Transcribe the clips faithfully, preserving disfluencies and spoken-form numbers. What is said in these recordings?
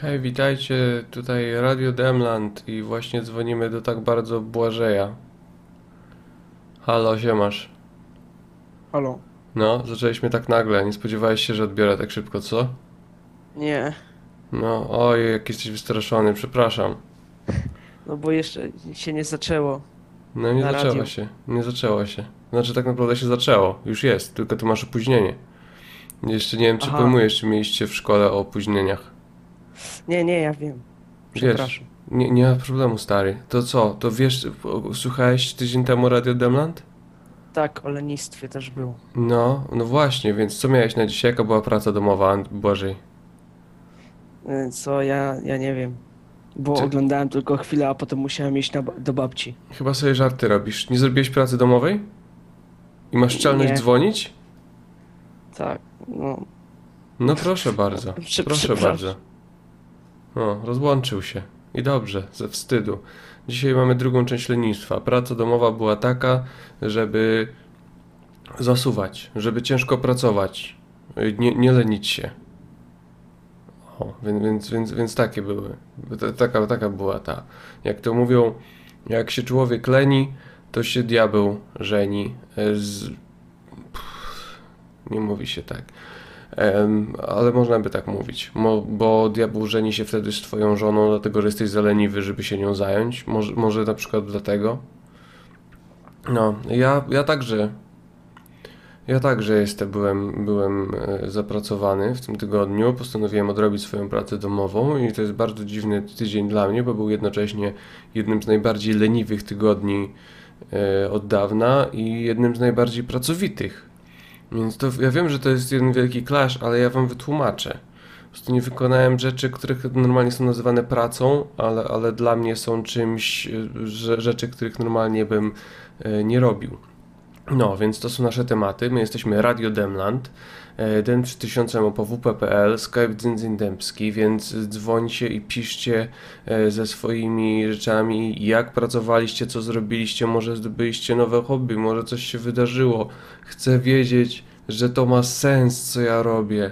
Hej, witajcie, tutaj Radio Demland i właśnie dzwonimy do tak bardzo Błażeja. Halo, siemasz. Halo? No, zaczęliśmy tak nagle, nie spodziewałeś się, że odbiorę tak szybko, co? Nie, No, oj, jak jesteś wystraszony, przepraszam. no bo jeszcze się nie zaczęło No nie na zaczęło radiu. się, nie zaczęło się. Znaczy tak naprawdę się zaczęło, już jest, tylko tu masz opóźnienie. Jeszcze nie wiem, czy Aha, pojmujesz, czy mieliście w szkole o opóźnieniach. nie, nie, ja wiem. Wiesz, Przepraszam. nie, nie ma problemu, stary. To co, to wiesz, o- słuchałeś tydzień temu Radio Demland? Tak, o lenistwie też było. No, no właśnie, więc co miałeś na dzisiaj? Jaka była praca domowa, Ant- Błażej? Y, Co ja, ja nie wiem. Bo Czy, oglądałem tylko chwilę, a potem musiałem iść na, ba- do babci. chyba sobie żarty robisz. Nie zrobiłeś pracy domowej? I masz czelność Nie, dzwonić? tak, no. No proszę bardzo, Prze proszę bardzo. przepraszam. O, rozłączył się. I dobrze, ze wstydu. Dzisiaj mamy drugą część lenistwa. Praca domowa była taka, żeby zasuwać, żeby ciężko pracować, nie, nie lenić się. O, więc, więc, więc, więc takie były. Ta- Taka, taka była ta. Jak to mówią, jak się człowiek leni, to się diabeł żeni. E, Z... Nie mówi się tak. Em, ale można by tak mówić. Mo, bo diabeł żeni się wtedy z twoją żoną, dlatego że jesteś za leniwy, żeby się nią zająć. Może, może na przykład dlatego. No, ja, ja także Ja także jestem, byłem, byłem e, zapracowany w tym tygodniu. Postanowiłem odrobić swoją pracę domową i to jest bardzo dziwny tydzień dla mnie, bo był jednocześnie jednym z najbardziej leniwych tygodni e, od dawna i jednym z najbardziej pracowitych. Więc to ja wiem, że to jest jeden wielki clash, ale ja wam wytłumaczę. Po prostu nie wykonałem rzeczy, które normalnie są nazywane pracą, ale, ale dla mnie są czymś, e, że, rzeczy, których normalnie bym e, nie robił. No, więc to są nasze tematy. My jesteśmy Radio Demland, e, den trzy tysiące małpa w p kropka p l, Skype Dzyndzyn Dębski, więc dzwońcie i piszcie e, ze swoimi rzeczami, jak pracowaliście, co zrobiliście, może zdobyliście nowe hobby, może coś się wydarzyło. Chcę wiedzieć, że to ma sens, co ja robię,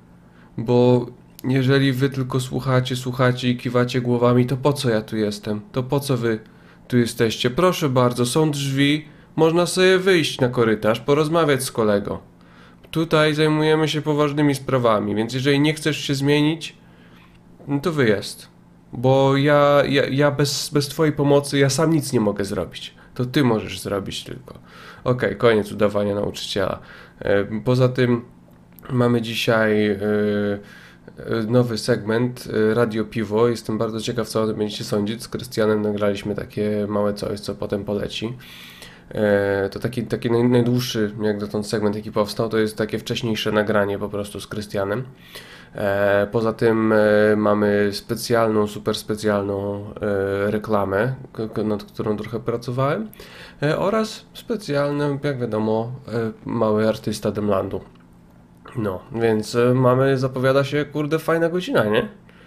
bo jeżeli wy tylko słuchacie, słuchacie i kiwacie głowami, to po co ja tu jestem? To po co wy tu jesteście? Proszę bardzo, są drzwi, można sobie wyjść na korytarz, porozmawiać z kolego. Tutaj zajmujemy się poważnymi sprawami, więc jeżeli nie chcesz się zmienić, no to wyjazd. Bo ja, ja, ja bez, bez twojej pomocy ja sam nic nie mogę zrobić. To ty możesz zrobić tylko. Okej, koniec udawania nauczyciela. E, Poza tym mamy dzisiaj e, e, nowy segment e, Radio Piwo. Jestem bardzo ciekaw, co o tym będziecie sądzić. Z Krystianem nagraliśmy takie małe coś, co potem poleci. E, To taki, taki naj, najdłuższy jak dotąd segment, jaki powstał, to jest takie wcześniejsze nagranie po prostu z Krystianem. E, Poza tym e, mamy specjalną, super specjalną e, reklamę, k- k- nad którą trochę pracowałem, e, oraz specjalny, jak wiadomo, e, mały artysta Demlandu. No, więc e, mamy, zapowiada się, kurde, fajna godzina, nie?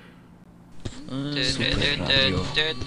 Super radio.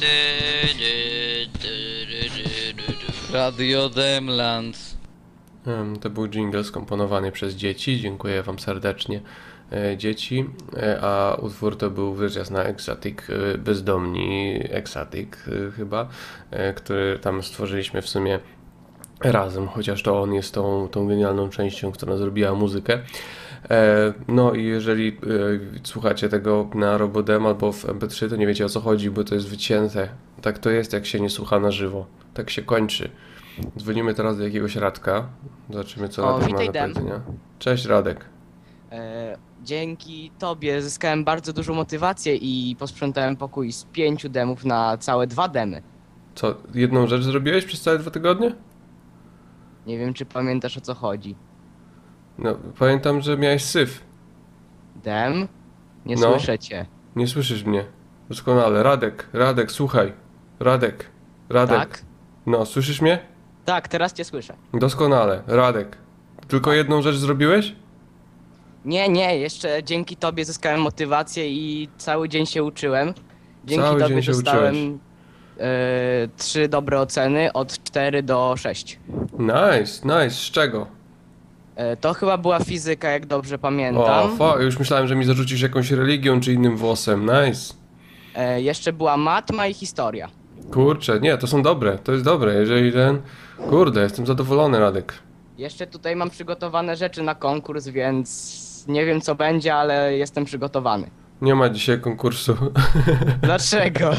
Radio Demland. Em, To był jingle skomponowany przez dzieci. Dziękuję Wam serdecznie, e, dzieci. E, A utwór to był wyjazd na Exotic, e, Bezdomni Exotic e, chyba, e, który tam stworzyliśmy w sumie razem, chociaż to on jest tą, tą genialną częścią, która zrobiła muzykę. E, No i jeżeli e, słuchacie tego na Robodem albo w em pe trzy, to nie wiecie, o co chodzi, bo to jest wycięte. Tak to jest, jak się nie słucha na żywo. Tak się kończy. Dzwonimy teraz do jakiegoś Radka. Zobaczymy, co O, Radek ma witaj, do Dem. powiedzenia. Cześć, Radek. E, dzięki tobie zyskałem bardzo dużą motywację i posprzątałem pokój z pięciu demów na całe dwa demy. Co, jedną rzecz zrobiłeś przez całe dwa tygodnie? Nie wiem, czy pamiętasz, o co chodzi. No, pamiętam, że miałeś syf. Dem? Nie No. słyszę cię. Nie słyszysz mnie. Doskonale. Radek, Radek, słuchaj. Radek, Radek. Tak? No, słyszysz mnie? Tak, teraz cię słyszę. Doskonale. Radek. Tylko jedną rzecz zrobiłeś? Nie, nie, jeszcze dzięki tobie zyskałem motywację i cały dzień się uczyłem. Dzięki Cały tobie dzień się dostałem uczyłeś. e, trzy dobre oceny od cztery do sześciu. Nice, nice. Z czego? E, To chyba była fizyka, jak dobrze O, pamiętam. fa, już myślałem, że mi zarzucisz jakąś religią czy innym włosem. Nice. E, Jeszcze była matma i historia. Kurczę, nie, to są dobre, to jest dobre, jeżeli ten... Kurde, jestem zadowolony, Radek. Jeszcze tutaj mam przygotowane rzeczy na konkurs, więc nie wiem co będzie, ale jestem przygotowany. Nie ma dzisiaj konkursu. Dlaczego?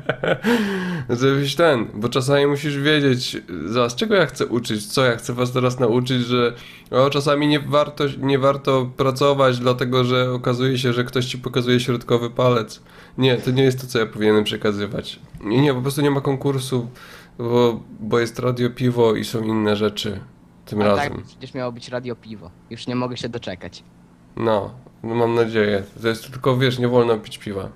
Żebyś ten, bo czasami musisz wiedzieć, zaraz czego ja chcę uczyć, co ja chcę was teraz nauczyć, że o, czasami nie warto, nie warto pracować, dlatego że okazuje się, że ktoś ci pokazuje środkowy palec. Nie, to nie jest to, co ja powinienem przekazywać. Nie, nie, po prostu nie ma konkursu, bo, bo jest Radio Piwo i są inne rzeczy tym A razem. tak, przecież miało być radio piwo. Już nie mogę się doczekać. No, no mam nadzieję. To jest tylko, wiesz, nie wolno pić piwa.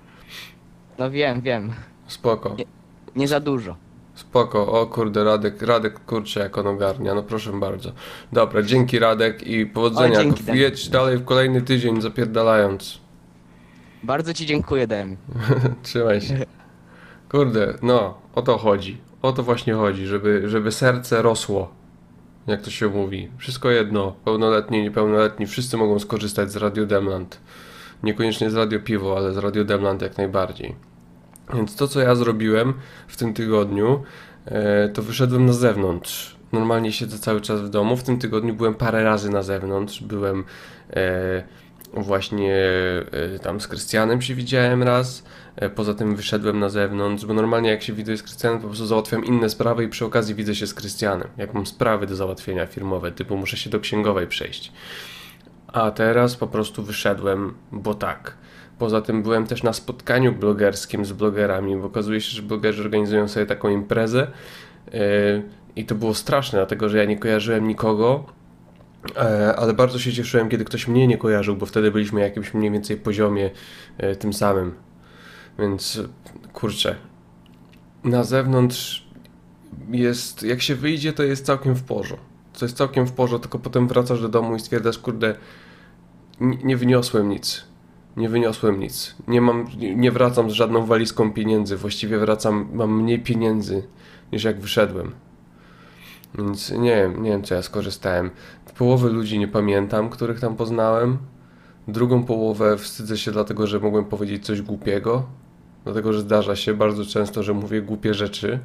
No wiem, wiem. Spoko. Nie, nie za dużo. Spoko, o kurde, Radek, Radek, kurczę, jak on ogarnia, no proszę bardzo. Dobra, dzięki Radek i powodzenia. O, dzięki, Demi. Jedź dalej w kolejny tydzień, zapierdalając. Bardzo ci dziękuję, Demi. Trzymaj się. Kurde, no, o to chodzi. O to właśnie chodzi, żeby, żeby serce rosło. Jak to się mówi. Wszystko jedno, pełnoletni, niepełnoletni, wszyscy mogą skorzystać z Radio Demland. Niekoniecznie z Radio Piwo, ale z Radio Demland jak najbardziej. Więc to, co ja zrobiłem w tym tygodniu, e, to wyszedłem na zewnątrz. Normalnie siedzę cały czas w domu. W tym tygodniu byłem parę razy na zewnątrz. Byłem e, właśnie e, tam z Krystianem się widziałem raz. E, poza tym wyszedłem na zewnątrz, bo normalnie jak się widzę z Krystianem, to po prostu załatwiam inne sprawy i przy okazji widzę się z Krystianem. Jak mam sprawy do załatwienia firmowe, typu muszę się do księgowej przejść. A teraz po prostu wyszedłem, bo tak. Poza tym byłem też na spotkaniu blogerskim z blogerami, bo okazuje się, że blogerzy organizują sobie taką imprezę yy, i to było straszne, dlatego że ja nie kojarzyłem nikogo, yy, ale bardzo się cieszyłem, kiedy ktoś mnie nie kojarzył, bo wtedy byliśmy na jakimś mniej więcej poziomie yy, tym samym. Więc kurczę, na zewnątrz jest, jak się wyjdzie, to jest całkiem w porządku. To jest całkiem w porządku, tylko potem wracasz do domu i stwierdzasz, kurde, nie, nie wyniosłem nic. Nie wyniosłem nic. Nie mam, nie, nie wracam z żadną walizką pieniędzy. Właściwie wracam, mam mniej pieniędzy niż jak wyszedłem. Więc nie wiem, nie wiem co ja skorzystałem. Połowy ludzi nie pamiętam, których tam poznałem. Drugą połowę wstydzę się dlatego, że mogłem powiedzieć coś głupiego. Dlatego, że zdarza się bardzo często, że mówię głupie rzeczy.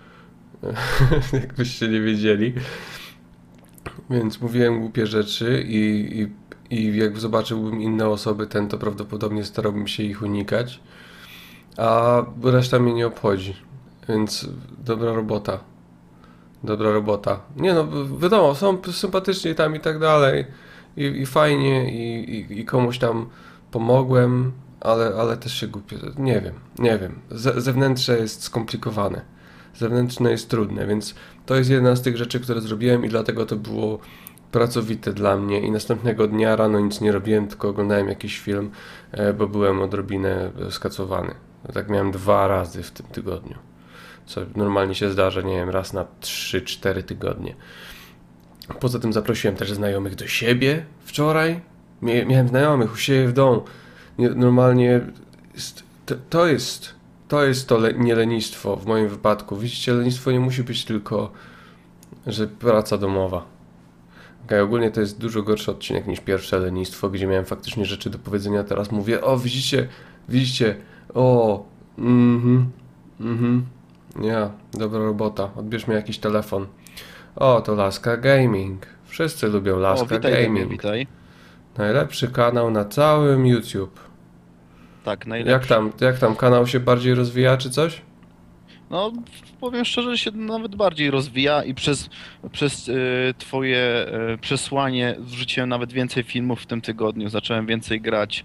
Jakbyście nie wiedzieli. Więc mówiłem głupie rzeczy i, i, i jak zobaczyłbym inne osoby, ten to prawdopodobnie starałbym się ich unikać, a reszta mnie nie obchodzi, więc dobra robota, dobra robota. Nie no, wiadomo, są sympatyczni tam i tak dalej i, i fajnie i, i, i komuś tam pomogłem, ale, ale też się głupio, nie wiem, nie wiem, Ze, zewnętrzne jest skomplikowane. Zewnętrzne jest trudne, więc to jest jedna z tych rzeczy, które zrobiłem i dlatego to było pracowite dla mnie i następnego dnia rano nic nie robiłem, tylko oglądałem jakiś film, bo byłem odrobinę skacowany. Tak miałem dwa razy w tym tygodniu, co normalnie się zdarza, nie wiem, raz na trzy cztery tygodnie. Poza tym zaprosiłem też znajomych do siebie wczoraj. Miałem znajomych u siebie w domu. Normalnie jest, to, to jest... To jest to le- nie lenistwo w moim wypadku. Widzicie, lenistwo nie musi być tylko, że praca domowa. Okay, ogólnie to jest dużo gorszy odcinek niż pierwsze lenistwo, gdzie miałem faktycznie rzeczy do powiedzenia. Teraz mówię, o widzicie, widzicie, o, mhm, mhm, ja, dobra robota, odbierz mi jakiś telefon. O, to Laska Gaming. Wszyscy lubią O, Laska witaj, Demir, Gaming. witaj. Najlepszy kanał na całym YouTube. Tak, najlepszy. Jak tam, jak tam kanał się bardziej rozwija, czy coś? No, powiem szczerze, że się nawet bardziej rozwija i przez, przez y, twoje y, przesłanie wrzuciłem nawet więcej filmów w tym tygodniu. Zacząłem więcej grać.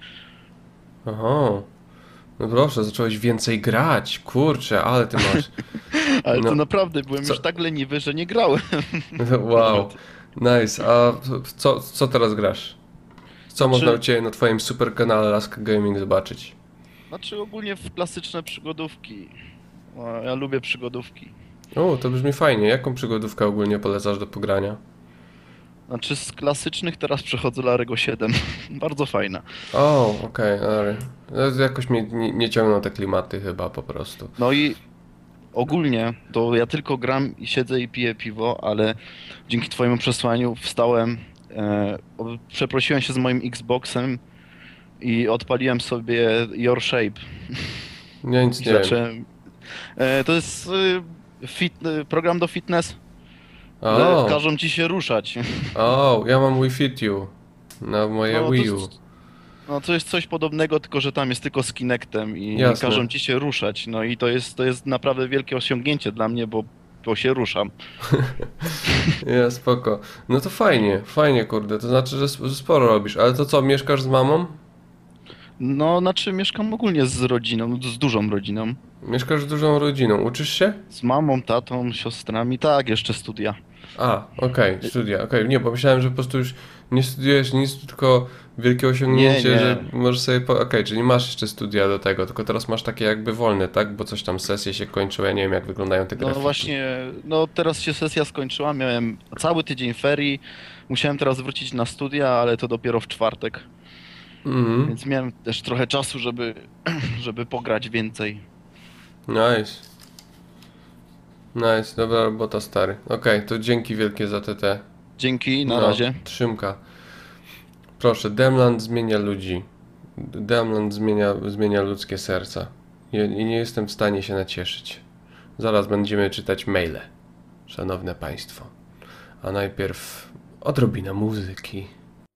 Aha. No proszę, zacząłeś więcej grać. Kurczę, ale ty masz. Ale No. to naprawdę byłem Co? już tak leniwy, że nie grałem. Wow. Nice. A co, co teraz grasz? Co można Znaczy- u Ciebie na Twoim super kanale Laska Gaming zobaczyć? Znaczy ogólnie w klasyczne przygodówki. O, ja lubię przygodówki. O, to brzmi fajnie. Jaką przygodówkę ogólnie polecasz do pogrania? Znaczy z klasycznych teraz przechodzę Larego siedem. Bardzo fajna. O, okej, okay, ale jakoś mnie nie, nie ciągną te klimaty chyba po prostu. No i ogólnie to ja tylko gram i siedzę i piję piwo, ale dzięki twojemu przesłaniu wstałem e, o- przeprosiłem się z moim Xboxem i odpaliłem sobie Your Shape. Ja nic I nie wiem. zacząłem... E, to jest e, fit, e, program do fitness. O, Każą ci się ruszać. o, ja mam Wii Fit You na moje No, to Wii U. jest- No to jest coś podobnego, tylko że tam jest tylko z Kinectem i Jasne. każą ci się ruszać. No i to jest, to jest naprawdę wielkie osiągnięcie dla mnie, bo, bo się ruszam. Ja, spoko. No to fajnie, fajnie, kurde. To znaczy, że sp- że sporo robisz. Ale to co, mieszkasz z mamą? No, znaczy mieszkam ogólnie z rodziną, z dużą rodziną. Mieszkasz z dużą rodziną. Uczysz się? Z mamą, tatą, siostrami, tak, jeszcze studia. A, okej, studia, okej. Nie, pomyślałem, że po prostu już nie studiujesz nic, tylko wielkie osiągnięcie, Nie, nie. że możesz sobie... Po... Okej, czyli masz jeszcze studia do tego, tylko teraz masz takie jakby wolne, tak? Bo coś tam sesje się kończyły, ja nie wiem jak wyglądają te No grafiki. właśnie, no teraz się sesja skończyła, miałem cały tydzień ferii, musiałem teraz wrócić na studia, ale to dopiero w czwartek, Mhm, więc miałem też trochę czasu, żeby, żeby pograć więcej. nice. Nice, dobra robota, stary. Okej, to dzięki wielkie za te te. Dzięki, na No, razie. Trzymka. Proszę, Demland zmienia ludzi. Demland zmienia, zmienia ludzkie serca. I, I nie jestem w stanie się nacieszyć. Zaraz będziemy czytać maile, szanowne państwo. A najpierw odrobina muzyki.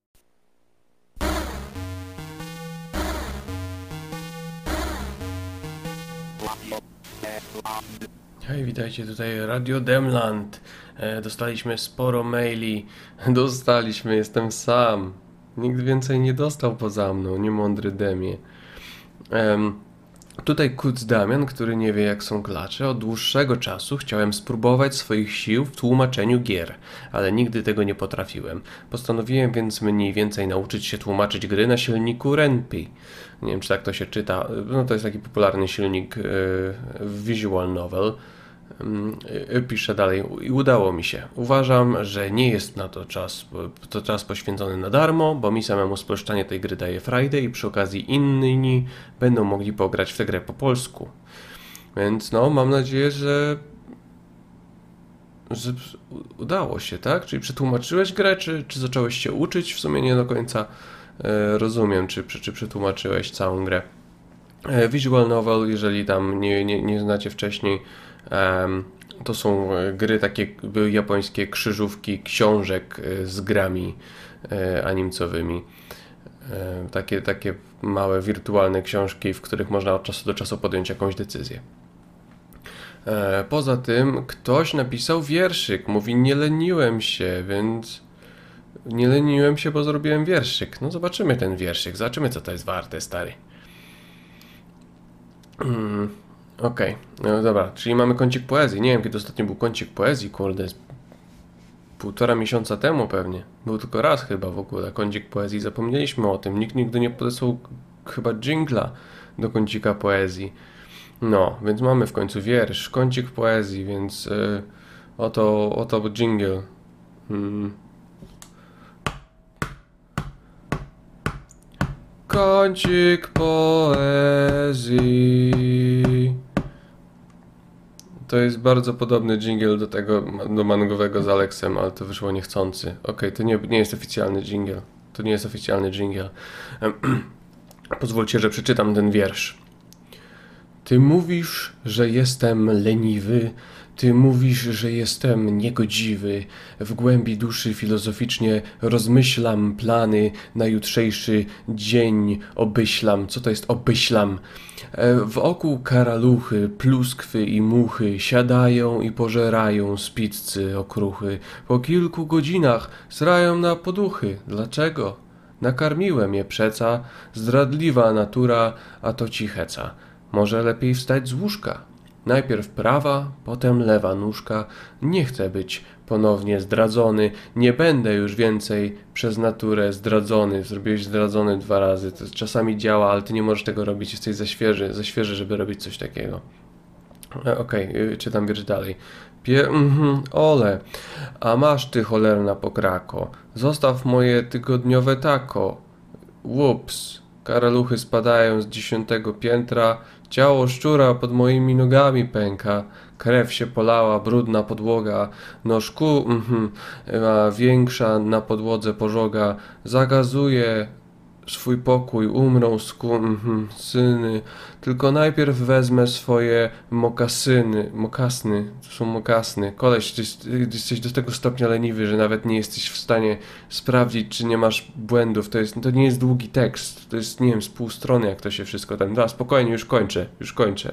Hej, witajcie tutaj Radio Demland. E, dostaliśmy sporo maili. Dostaliśmy, jestem sam. Nikt więcej nie dostał poza mną, niemądry Demie. Em, tutaj Kuc Damian, który nie wie jak są klacze. Od dłuższego czasu chciałem spróbować swoich sił w tłumaczeniu gier, ale nigdy tego nie potrafiłem. Postanowiłem więc mniej więcej nauczyć się tłumaczyć gry na silniku Ren'Py. Nie wiem czy tak to się czyta. No to jest taki popularny silnik yy, visual novel. Yy, pisze dalej. I udało mi się. Uważam, że nie jest na to czas, to czas poświęcony na darmo, bo mi samemu spolszczanie tej gry daje frajdę i przy okazji inni będą mogli pograć w tę grę po polsku. Więc no, mam nadzieję, że że udało się, tak? Czyli przetłumaczyłeś grę, czy, czy zacząłeś się uczyć? W sumie nie do końca e, rozumiem, czy, czy, czy przetłumaczyłeś całą grę. E, visual novel, jeżeli tam nie, nie, nie znacie wcześniej, em, to są e, gry takie były japońskie krzyżówki książek e, z grami e, animcowymi. E, takie, takie małe wirtualne książki, w których można od czasu do czasu podjąć jakąś decyzję. E, Poza tym ktoś napisał wierszyk, mówi nie leniłem się, więc nie leniłem się, bo zrobiłem wierszyk. No zobaczymy ten wierszyk, zobaczymy co to jest warte, stary. Mm, Okej, no dobra, czyli mamy kącik poezji. Nie wiem kiedy ostatnio był kącik poezji, kurde, z półtora miesiąca temu pewnie. Był tylko raz chyba w ogóle kącik poezji, zapomnieliśmy o tym. Nikt nigdy nie podesłał chyba dżingla do kącika poezji. No, więc mamy w końcu wiersz, kącik poezji, więc y, oto, oto jingle. Mm. Kącik poezji. To jest bardzo podobny jingle do tego, do mangowego z Aleksem, ale to wyszło niechcący. Okej, to nie, nie jest oficjalny jingle. To nie jest oficjalny jingle. Pozwólcie, że przeczytam ten wiersz. Ty mówisz, że jestem leniwy, ty mówisz, że jestem niegodziwy. W głębi duszy filozoficznie rozmyślam plany na jutrzejszy dzień, obmyślam. Co to jest obmyślam? Wokół karaluchy, pluskwy i muchy siadają i pożerają z pizzy okruchy. Po kilku godzinach srają na poduchy. Dlaczego? Nakarmiłem je przeca, zdradliwa natura, a to cicheca. Może lepiej wstać z łóżka. Najpierw prawa, potem lewa nóżka. Nie chcę być ponownie zdradzony. Nie będę już więcej przez naturę zdradzony. Zrobiłeś zdradzony dwa razy. To czasami działa, ale ty nie możesz tego robić. Jesteś za świeży, za świeży, żeby robić coś takiego. E, Okej, okay, czytam wiersz dalej. Pie... Mhm, ole, a masz ty cholerna pokrako. Zostaw moje tygodniowe tako. Łups. Karaluchy spadają z dziesiątego piętra, ciało szczura pod moimi nogami pęka. Krew się polała, brudna podłoga, no szkół mhm, ma większa na podłodze pożoga. Zagazuję swój pokój, umrą sku, mhm, syny. Tylko najpierw wezmę swoje mokasyny, mokasny, to są mokasny. Koleś, ty, ty jesteś do tego stopnia leniwy, że nawet nie jesteś w stanie sprawdzić, czy nie masz błędów. To, jest, to nie jest długi tekst, to jest, nie wiem, z pół strony, jak to się wszystko tam da. Spokojnie, już kończę, już kończę.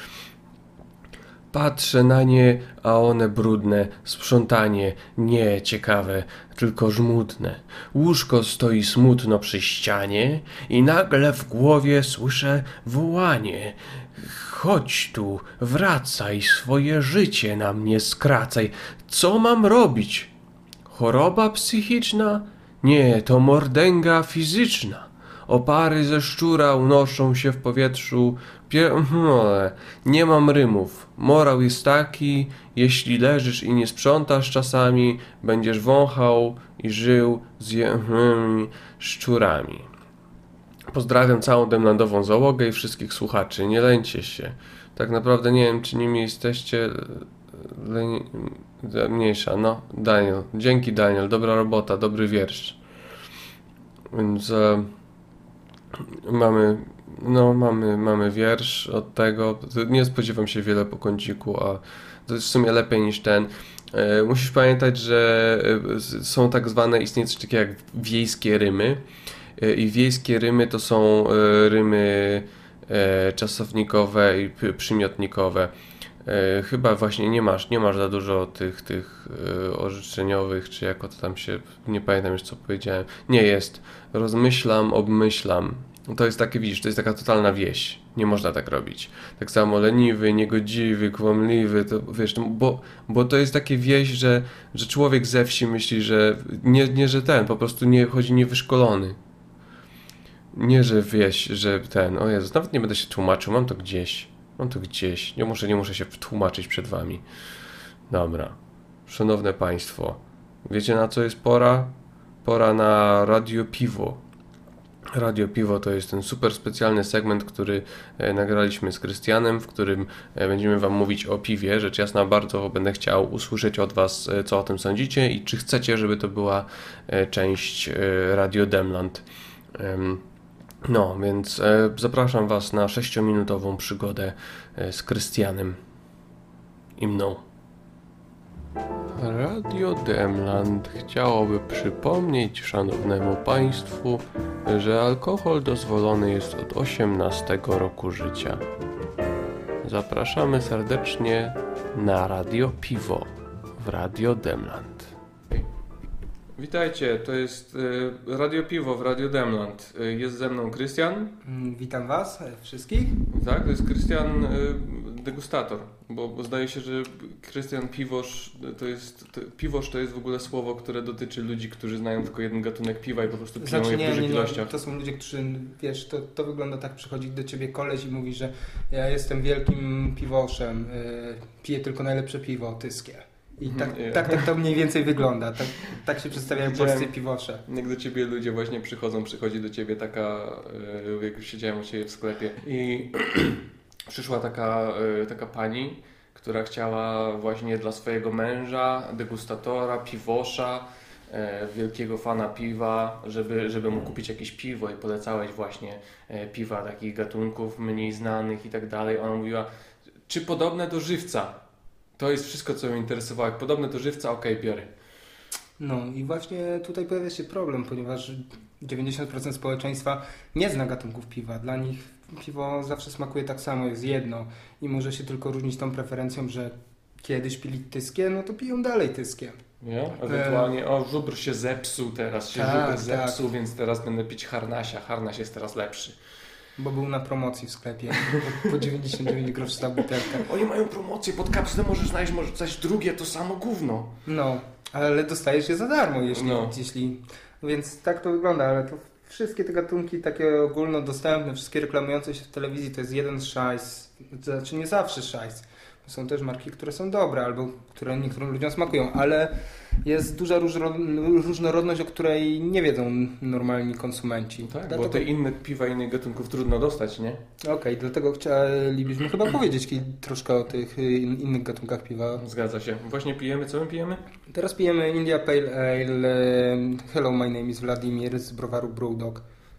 Patrzę na nie, a one brudne, sprzątanie, nie ciekawe, tylko żmudne. Łóżko stoi smutno przy ścianie i nagle w głowie słyszę wołanie. Chodź tu, wracaj, swoje życie na mnie skracaj. Co mam robić? Choroba psychiczna? Nie, to mordęga fizyczna. Opary ze szczura unoszą się w powietrzu. Pie... Nie mam rymów. Morał jest taki, jeśli leżysz i nie sprzątasz czasami, będziesz wąchał i żył z je... szczurami. Pozdrawiam całą demlandową załogę i wszystkich słuchaczy. Nie lęcie się. Tak naprawdę nie wiem, czy nimi jesteście... Leni... Mniejsza, no. Daniel. Dzięki, Daniel. Dobra robota, dobry wiersz. Więc... E... Mamy, no mamy, mamy wiersz od tego, nie spodziewam się wiele po kąciku, a to jest w sumie lepiej niż ten. E, musisz pamiętać, że są tak zwane, istnieje coś takiego jak wiejskie rymy e, i wiejskie rymy to są e, rymy e, czasownikowe i p- przymiotnikowe. E, chyba właśnie nie masz, nie masz za dużo tych, tych e, orzeczeniowych, czy jako to tam się, nie pamiętam już co powiedziałem. Nie jest. Rozmyślam, obmyślam. To jest takie, widzisz, to jest taka totalna wieś. Nie można tak robić. Tak samo leniwy, niegodziwy, kłamliwy, to wiesz, no, bo, bo to jest takie wieś, że, że człowiek ze wsi myśli, że nie, nie, że ten, po prostu nie chodzi niewyszkolony. Nie, że wieś, że ten, o Jezus, nawet nie będę się tłumaczył, mam to gdzieś. Mam to gdzieś. Nie muszę, nie muszę się tłumaczyć przed wami. Dobra. Szanowne Państwo, wiecie na co jest pora? Pora na Radio Piwo. Radio Piwo to jest ten super specjalny segment, który e, nagraliśmy z Krystianem, w którym e, będziemy wam mówić o piwie. Rzecz jasna, bardzo będę chciał usłyszeć od was, e, co o tym sądzicie i czy chcecie, żeby to była e, część e, Radio Demland. Em, No, więc e, zapraszam was na sześciominutową przygodę e, z Krystianem i mną. Radio Demland chciałoby przypomnieć szanownemu państwu, że alkohol dozwolony jest od osiemnastego roku życia. Zapraszamy serdecznie na Radio Piwo w Radio Demland. Witajcie, to jest y, Radio Piwo w Radio Demland. Y, jest ze mną Krystian. Mm, Witam Was e, wszystkich. Tak, to jest Krystian y, degustator, bo, bo zdaje się, że Krystian Piwosz to jest, to, piwosz to jest w ogóle słowo, które dotyczy ludzi, którzy znają tylko jeden gatunek piwa i po prostu piją Znaczy je w nie, dużych nie, nie, ilościach. to są ludzie, którzy, wiesz, to, to wygląda tak, przychodzi do Ciebie koleś i mówi, że ja jestem wielkim piwoszem, y, piję tylko najlepsze piwo, tyskie. I tak, Mhm, tak, tak to mniej więcej wygląda, tak, tak się przedstawiają Widziałem- polscy piwosze. Jak do ciebie ludzie właśnie przychodzą, przychodzi do ciebie taka, y, jak siedziałem u ciebie w sklepie i przyszła taka, y, taka pani, która chciała właśnie dla swojego męża, degustatora, piwosza, e, wielkiego fana piwa, żeby, żeby mu kupić jakieś piwo i polecałeś właśnie e, piwa takich gatunków mniej znanych i tak dalej. Ona mówiła, czy podobne do żywca? To jest wszystko, co mnie interesowało. Jak podobne do żywca, okej, biorę. No i właśnie tutaj pojawia się problem, ponieważ dziewięćdziesiąt procent społeczeństwa nie zna gatunków piwa. Dla nich piwo zawsze smakuje tak samo, jest jedno i może się tylko różnić tą preferencją, że kiedyś pili tyskie, no to piją dalej tyskie. Nie? Ewentualnie, o, żubr się zepsuł teraz, się Tak, żubr tak. zepsuł, więc teraz będę pić harnasia. Harnaś jest teraz lepszy. Bo był na promocji w sklepie. Po, po dziewięćdziesiąt dziewięć groszy za butelkę. Oni mają promocję, pod kapslę możesz znaleźć może coś drugie, to samo gówno. No, ale dostajesz je za darmo, jeśli... No. jeśli... Więc tak to wygląda, ale to wszystkie te gatunki takie ogólnodostępne, wszystkie reklamujące się w telewizji to jest jeden szajs. Znaczy nie zawsze szajs. Są też marki, które są dobre, albo które niektórym ludziom smakują, ale jest duża różno- różnorodność, o której nie wiedzą normalni konsumenci. Tak, Dlatego- bo te inne piwa innych gatunków trudno dostać, nie? Okej, dlatego chcielibyśmy chyba powiedzieć ki- troszkę o tych y, innych gatunkach piwa. Zgadza się. Właśnie pijemy, co my pijemy? Teraz pijemy India Pale Ale, e, Hello, my name is Vladimir z browaru Brewdog.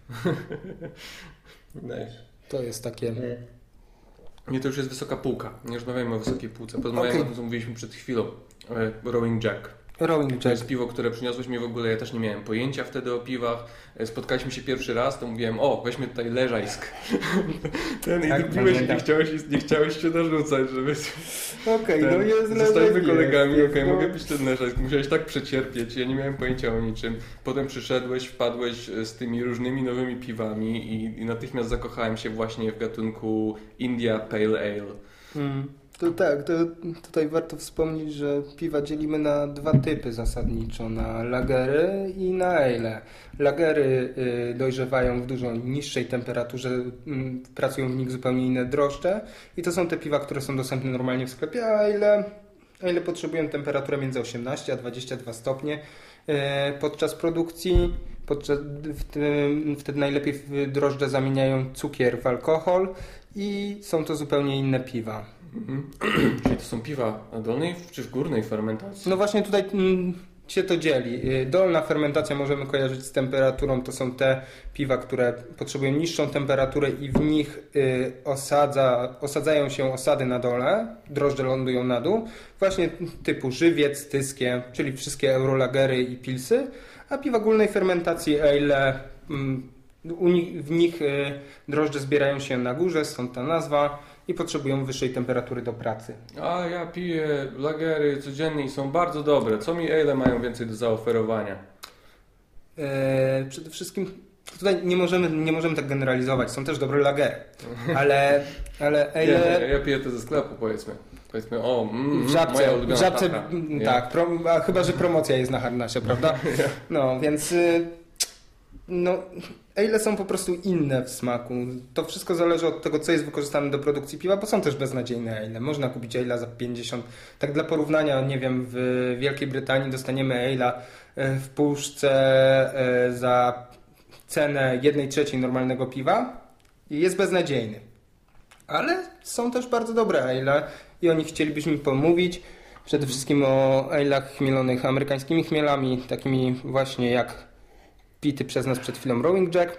Nice. To jest takie... Nie, to już jest wysoka półka. Nie rozmawiajmy o wysokiej półce. Porozmawiajmy Okej. o tym, co mówiliśmy przed chwilą. E, Rowing Jack. Rowing To Jack. jest piwo, które przyniosłeś mi w ogóle, ja też nie miałem pojęcia wtedy o piwach. E, Spotkaliśmy się pierwszy raz, to mówiłem, o, weźmy tutaj leżajsk. Ten, I Tak, ty piłeś i nie pamiętam. chciałeś, nie chciałeś się narzucać, żeby... Okej, Ten, no jest zostańmy leżajsk, kolegami, okej, jest, no. mogę pić ten leżajsk. Musiałeś tak przecierpieć, ja nie miałem pojęcia o niczym. Potem przyszedłeś, wpadłeś z tymi różnymi nowymi piwami i, i natychmiast zakochałem się właśnie w gatunku India Pale Ale. Mm. To tak, to tutaj warto wspomnieć, że piwa dzielimy na dwa typy zasadniczo, na lagery i na ale. Lagery y, dojrzewają w dużo niższej temperaturze, y, pracują w nich zupełnie inne drożdże i to są te piwa, które są dostępne normalnie w sklepie, a ale, ale potrzebują temperaturę między osiemnaście a dwadzieścia dwa stopnie y, podczas produkcji. Podczas, w tym, wtedy najlepiej w drożdże zamieniają cukier w alkohol i są to zupełnie inne piwa. Mhm. Czyli to są piwa na dolnej czy w górnej fermentacji? No właśnie tutaj mm, się to dzieli. Y, Dolna fermentacja możemy kojarzyć z temperaturą. To są te piwa, które potrzebują niższą temperaturę i w nich y, osadza, osadzają się osady na dole. Drożdże lądują na dół. Właśnie typu żywiec, tyskie, czyli wszystkie eurolagery i pilsy. A piwa górnej fermentacji ale, mm, u nich, w nich y, drożdże zbierają się na górze, stąd ta nazwa. I potrzebują wyższej temperatury do pracy. A ja piję lagery codziennie i są bardzo dobre. Co mi ale mają więcej do zaoferowania? Eee, przede wszystkim tutaj nie możemy, nie możemy tak generalizować. Są też dobre lagery, ale, ale ale Ja, ja piję te ze sklepu, powiedzmy. Powiedzmy, o, mm, w żabce, moja ulubiona w żabce taka. m, Nie? tak, pro, a chyba że promocja jest na harnasie, prawda? No, więc y, no, ale są po prostu inne w smaku. To wszystko zależy od tego, co jest wykorzystane do produkcji piwa, bo są też beznadziejne ale. Można kupić ale'a za pięćdziesiąt. Tak dla porównania, nie wiem, w Wielkiej Brytanii dostaniemy ale'a y, w puszce y, za cenę jednej trzeciej normalnego piwa i jest beznadziejny. Ale są też bardzo dobre ale i o nich chcielibyśmy pomówić. Przede wszystkim o ale'ach chmielonych amerykańskimi chmielami, takimi właśnie jak pity przez nas przed chwilą Rowing Jack.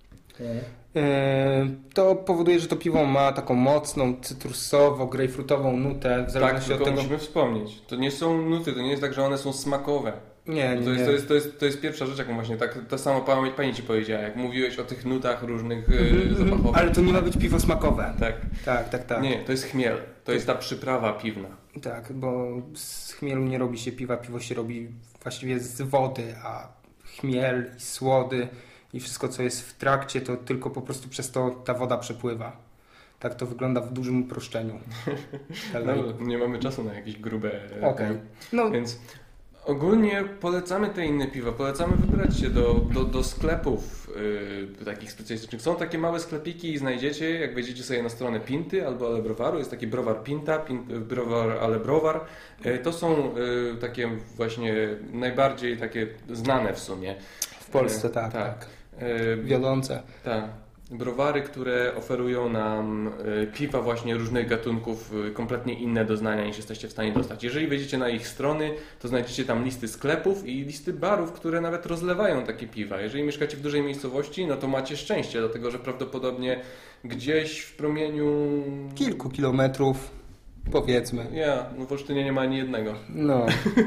Yy, to powoduje, że to piwo ma taką mocną, cytrusowo-grejpfrutową nutę, w Tak, zależności tylko od tego... musimy wspomnieć. To nie są nuty, to nie jest tak, że one są smakowe. Nie, nie, To jest, nie. to, jest, to, jest, to jest pierwsza rzecz, jaką właśnie tak, ta sama pani, pani ci powiedziała, jak mówiłeś o tych nutach różnych yy, zapachowych. Ale to nie ma być piwo smakowe. Tak. Tak, tak, tak. Nie, to jest chmiel. To jest ta przyprawa piwna. Tak, bo z chmielu nie robi się piwa, piwo się robi właściwie z wody, a chmiel i słody i wszystko, co jest w trakcie, to tylko po prostu przez to ta woda przepływa. Tak to wygląda w dużym uproszczeniu. No, nie mamy czasu na jakieś grube... e, Okej. No, Więc ogólnie polecamy te inne piwa, polecamy wybrać się do, do, do sklepów yy, takich specjalistycznych. Są takie małe sklepiki i znajdziecie, jak wejdziecie sobie na stronę Pinty albo Ale Browaru, jest taki browar Pinta, Pint, browar Ale Browar. Yy, to są yy, takie właśnie najbardziej takie znane w sumie. w Polsce Yy, tak, tak. tak. Yy, Wiodące. tak. Browary, które oferują nam y, piwa właśnie różnych gatunków, y, kompletnie inne doznania niż jesteście w stanie dostać. Jeżeli wejdziecie na ich strony, to znajdziecie tam listy sklepów i listy barów, które nawet rozlewają takie piwa. Jeżeli mieszkacie w dużej miejscowości, no to macie szczęście, dlatego że prawdopodobnie gdzieś w promieniu... Kilku kilometrów, powiedzmy. Ja, no w Olsztynie nie ma ani jednego. No.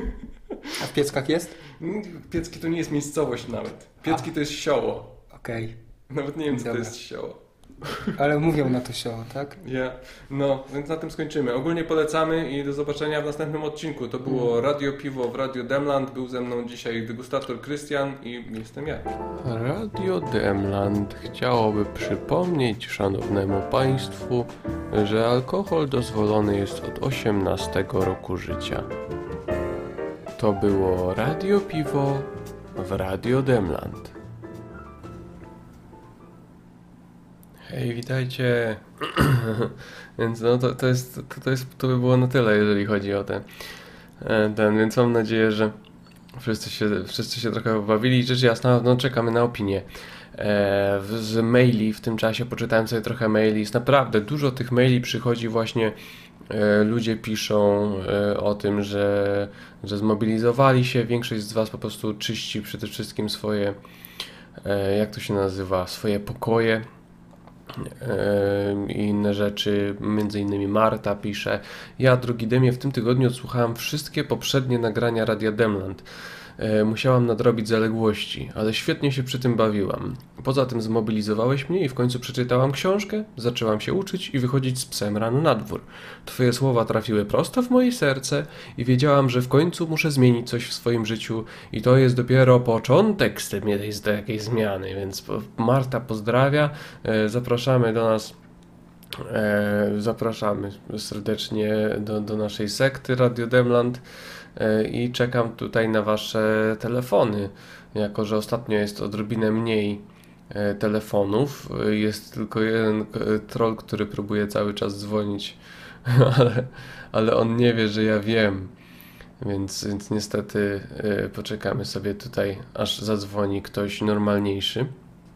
A w Pieckach jest? Piecki to nie jest miejscowość nawet. Piecki to jest sioło. Okej. Nawet nie wiem, co Dobra. to jest sioło. Ale mówią na to sioło, tak? Ja. No, więc na tym skończymy. Ogólnie polecamy i do zobaczenia w następnym odcinku. To było Radio Piwo w Radio Demland. Był ze mną dzisiaj degustator Krystian i jestem ja. Radio Demland chciałoby przypomnieć szanownemu państwu, że alkohol dozwolony jest od osiemnastego roku życia. To było Radio Piwo w Radio Demland. Hej, witajcie. Więc no to, to jest, to, to jest, to by było na tyle, jeżeli chodzi o ten, e, ten, więc mam nadzieję, że wszyscy się, wszyscy się trochę pobawili. Rzecz jasna, no czekamy na opinię. E, z maili w tym czasie poczytałem sobie trochę maili. Jest naprawdę dużo tych maili przychodzi właśnie. E, ludzie piszą e, o tym, że, że zmobilizowali się. Większość z was po prostu czyści przede wszystkim swoje, e, jak to się nazywa, swoje pokoje i inne rzeczy, między innymi Marta pisze: ja, drogi Demie, w tym tygodniu odsłuchałem wszystkie poprzednie nagrania Radia Demland. E, musiałam nadrobić zaległości, ale świetnie się przy tym bawiłam. Poza tym zmobilizowałeś mnie i w końcu przeczytałam książkę, zaczęłam się uczyć i wychodzić z psem rano na dwór. Twoje słowa trafiły prosto w moje serce i wiedziałam, że w końcu muszę zmienić coś w swoim życiu i to jest dopiero początek z tym jest jakiejś zmiany, więc Marta pozdrawia, e, zapraszamy do nas. E, zapraszamy serdecznie do, do naszej sekty Radio Demland e, i czekam tutaj na wasze telefony, jako że ostatnio jest odrobinę mniej e, telefonów, e, jest tylko jeden e, troll, który próbuje cały czas dzwonić, ale, ale on nie wie, że ja wiem, więc, więc niestety e, poczekamy sobie tutaj, aż zadzwoni ktoś normalniejszy.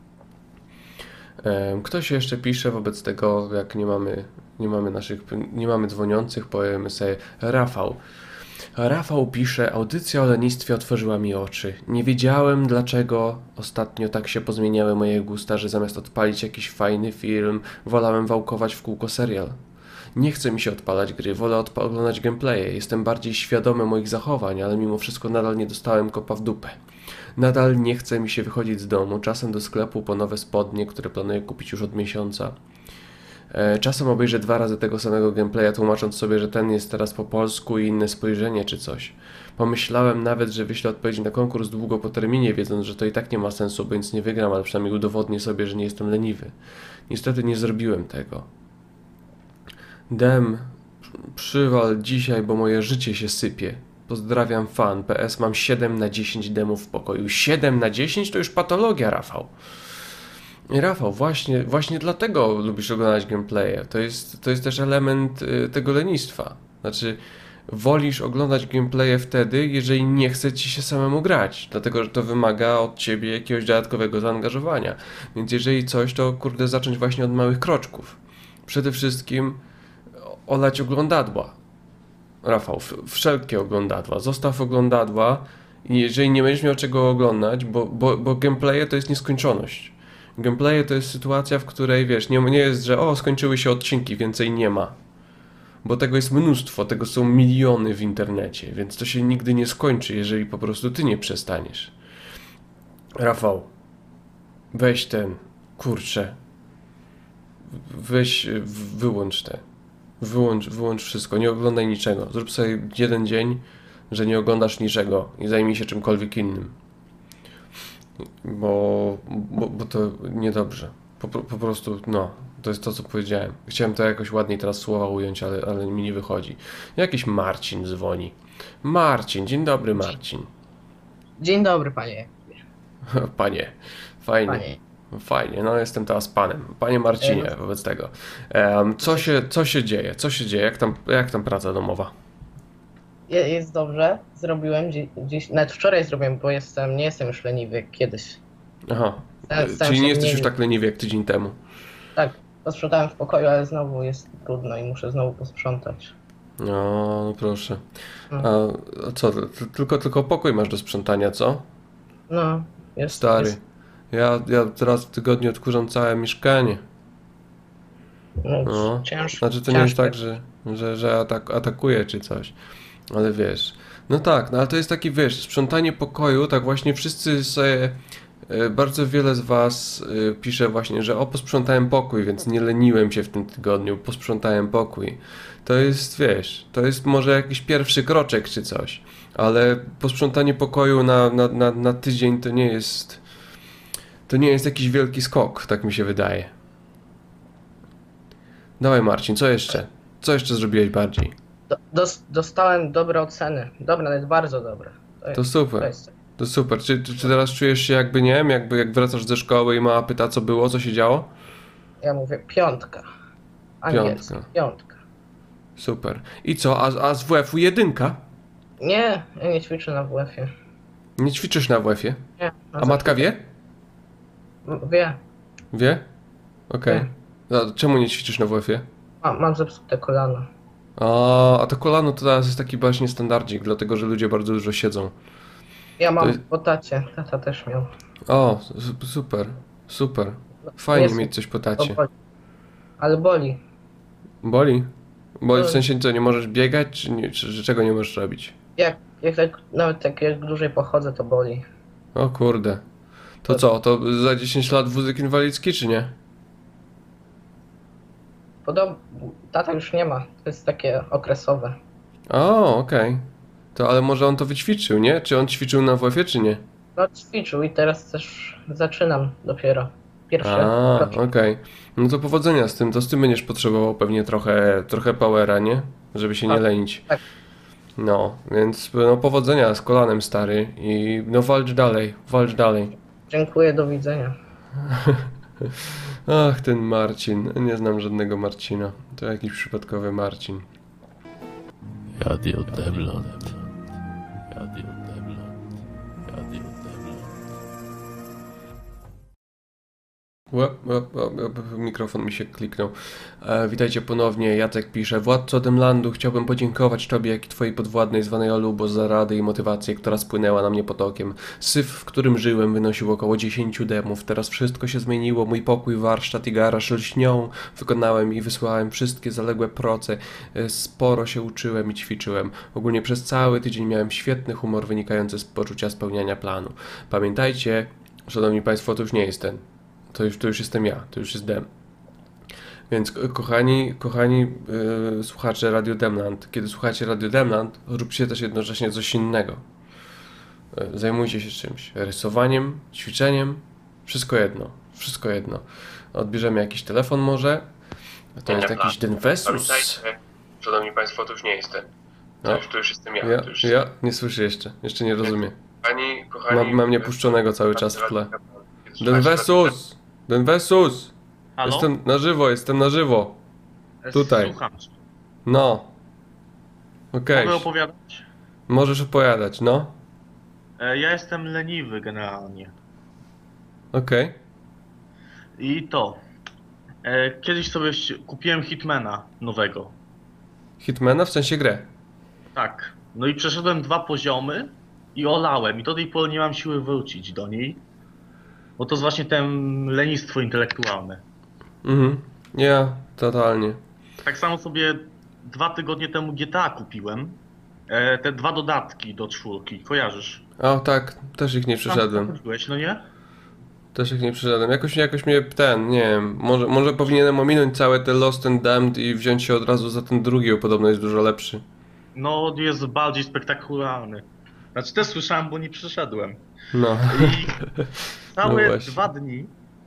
Ktoś jeszcze pisze, wobec tego, jak nie mamy, nie mamy naszych, nie mamy dzwoniących, powiemy sobie Rafał. Rafał pisze: audycja o lenistwie otworzyła mi oczy. Nie wiedziałem, dlaczego ostatnio tak się pozmieniały moje gusta, że zamiast odpalić jakiś fajny film, wolałem wałkować w kółko serial. Nie chce mi się odpalać gry, wolę odpa- oglądać gameplaye. Jestem bardziej świadomy moich zachowań, ale mimo wszystko nadal nie dostałem kopa w dupę. Nadal nie chce mi się wychodzić z domu, czasem do sklepu po nowe spodnie, które planuję kupić już od miesiąca. E, czasem obejrzę dwa razy tego samego gameplaya, tłumacząc sobie, że ten jest teraz po polsku i inne spojrzenie czy coś. Pomyślałem nawet, że wyślę odpowiedź na konkurs długo po terminie, wiedząc, że to i tak nie ma sensu, bo nic nie wygram, ale przynajmniej udowodnię sobie, że nie jestem leniwy. Niestety nie zrobiłem tego. Dem, przywal dzisiaj, bo moje życie się sypie. Pozdrawiam, fan. P S mam siedem na dziesięć demów w pokoju. siedem na dziesięć to już patologia, Rafał. I Rafał, właśnie, właśnie dlatego lubisz oglądać gameplaye. To jest, to jest też element y, tego lenistwa. Znaczy, wolisz oglądać gameplaye wtedy, jeżeli nie chce ci się samemu grać. Dlatego, że to wymaga od ciebie jakiegoś dodatkowego zaangażowania. Więc jeżeli coś, to kurde zacząć właśnie od małych kroczków. Przede wszystkim olać oglądadła. Rafał, wszelkie oglądadła. Zostaw oglądadła i jeżeli nie będziesz miał czego oglądać, bo, bo, bo gameplaye to jest nieskończoność. Gameplaye to jest sytuacja, w której wiesz, nie, nie jest, że o, skończyły się odcinki, więcej nie ma. Bo tego jest mnóstwo, tego są miliony w internecie, więc to się nigdy nie skończy, jeżeli po prostu ty nie przestaniesz. Rafał, weź ten, kurczę, weź, wyłącz te. Wyłącz, wyłącz wszystko, nie oglądaj niczego. Zrób sobie jeden dzień, że nie oglądasz niczego i zajmij się czymkolwiek innym. Bo, bo, bo to niedobrze. Po, po prostu, no, to jest to, co powiedziałem. Chciałem to jakoś ładniej teraz słowa ująć, ale, ale mi nie wychodzi. Jakiś Marcin dzwoni. Marcin, dzień dobry, Marcin. Dzień dobry, panie. Panie, fajnie. Panie. Fajnie, no jestem teraz panem. Panie Marcinie, wobec tego. Um, co, się, co się dzieje? Co się dzieje? Jak tam, jak tam praca domowa? Je- Jest dobrze. Zrobiłem dzi- dziś, nawet wczoraj zrobiłem, bo jestem, nie jestem już leniwy jak kiedyś. Aha, Stałem- stałem czyli nie się jesteś mniej- już tak leniwy jak tydzień temu. Tak, posprzątałem w pokoju, ale znowu jest trudno i muszę znowu posprzątać. No, no proszę. No. A a co, ty- tylko, tylko pokój masz do sprzątania, co? No, jest. Stary. Jest, Ja, ja teraz w tygodniu odkurzam całe mieszkanie. no, No. ciężko. Znaczy to nie jest tak, że, że, że atak, atakuję czy coś. Ale wiesz. No tak, no ale to jest taki, wiesz, sprzątanie pokoju, tak właśnie wszyscy sobie, e, bardzo wiele z was e, pisze właśnie, że o, posprzątałem pokój, więc nie leniłem się w tym tygodniu, posprzątałem pokój. To jest, wiesz, to jest może jakiś pierwszy kroczek czy coś, ale posprzątanie pokoju na, na, na, na tydzień to nie jest, to nie jest jakiś wielki skok, tak mi się wydaje. Dawaj Marcin, co jeszcze? Co jeszcze zrobiłeś bardziej? Do, dos, dostałem dobre oceny. Dobre, nawet bardzo dobre. To, To jest, to super, jest. to super. Czy, czy, czy teraz czujesz się jakby, nie wiem, jakby jak wracasz ze szkoły i mama pyta, co było, co się działo? Ja mówię piątka. Angielska. Piątka. Piątka. Super. I co, a, a z W F-u jedynka? Nie, ja nie ćwiczę na W F-ie. Nie ćwiczysz na W F-ie? Nie. A matka wie? M- Wie. Wie? Okej. Wie. A czemu nie ćwiczysz na W F-ie? Mam, mam zepsute kolano. A, a to kolano to teraz jest taki właśnie standardzik, dlatego że ludzie bardzo dużo siedzą. Ja mam jest- po tacie. Tata też miał. O, su- super, super. Fajnie Jest- mieć coś po To tacie. boli. Ale boli. Boli? Boli w Boli. sensie, co, nie możesz biegać, czy, nie, czy, czy czego nie możesz robić? Jak, jak tak, nawet tak jak dłużej pochodzę, to boli. O kurde. To co, to za dziesięć lat wózek inwalidzki, czy nie? Podob... Tata już nie ma. To jest takie okresowe. O, okej. To ale może on to wyćwiczył, nie? Czy on ćwiczył na W F-ie, czy nie? No ćwiczył i teraz też zaczynam dopiero. Pierwszy A, rok. okej. No to powodzenia z tym, to z tym będziesz potrzebował pewnie trochę, trochę powera, nie? Żeby się nie Tak, lenić. tak. No, więc no powodzenia z kolanem, stary, i no walcz dalej, walcz dalej. Dziękuję, do widzenia. Ach, ten Marcin, nie znam żadnego Marcina, to jakiś przypadkowy Marcin. Radio Demland. Radio Demland. Radio Demland. Łap, łap, łap, łap, mikrofon mi się kliknął. E, witajcie ponownie, Jacek pisze. Władco Demlandu, chciałbym podziękować Tobie, jak i Twojej podwładnej zwanej Olubo za radę i motywację, która spłynęła na mnie potokiem. Syf, w którym żyłem, wynosił około dziesięć demów. Teraz wszystko się zmieniło. Mój pokój, warsztat i garaż lśnią. Wykonałem i wysłałem wszystkie zaległe proce. E, sporo się uczyłem i ćwiczyłem. Ogólnie przez cały tydzień miałem świetny humor wynikający z poczucia spełniania planu. Pamiętajcie, szanowni Państwo, to już nie jest ten. To już, to już jestem ja, to już jest Dem. Więc ko- kochani, kochani yy, słuchacze Radio Demland, kiedy słuchacie Radio Demland, róbcie też jednocześnie coś innego. Yy, zajmujcie się czymś. Rysowaniem, ćwiczeniem, wszystko jedno. Wszystko jedno. Odbierzemy jakiś telefon może. To jest jakiś Denvesus. Szanowni Państwo, to już nie jestem. To, no. już, to już jestem ja. Ja, to już ja nie słyszę jeszcze. Jeszcze nie rozumiem. Kochani, kochani, mam, mam niepuszczonego cały czas w tle. Denvesus! Denvesus! Halo? Jestem na żywo, jestem na żywo. Tutaj. Słucham. No. Okej. Mogę opowiadać? Możesz opowiadać, no. E, Ja jestem leniwy generalnie. Okej. I to. E, Kiedyś sobie ści- kupiłem Hitmana nowego. Hitmana w sensie grę. Tak. No i przeszedłem dwa poziomy i olałem. I do tej pory nie mam siły wrócić do niej. Bo to jest właśnie ten lenistwo intelektualne. Mhm. Ja, totalnie. Tak samo sobie dwa tygodnie temu G T A kupiłem. E, Te dwa dodatki do czwórki. Kojarzysz? O tak, też ich nie przeszedłem. Tam chodziłeś, no nie? Też ich nie przeszedłem. Jakoś, jakoś mnie ten, nie wiem, może, może powinienem ominąć całe te Lost and Damned i wziąć się od razu za ten drugi, bo podobno jest dużo lepszy. No, jest bardziej spektakularny. Znaczy też słyszałem, bo nie przyszedłem. No. I całe No właśnie. dwa dni,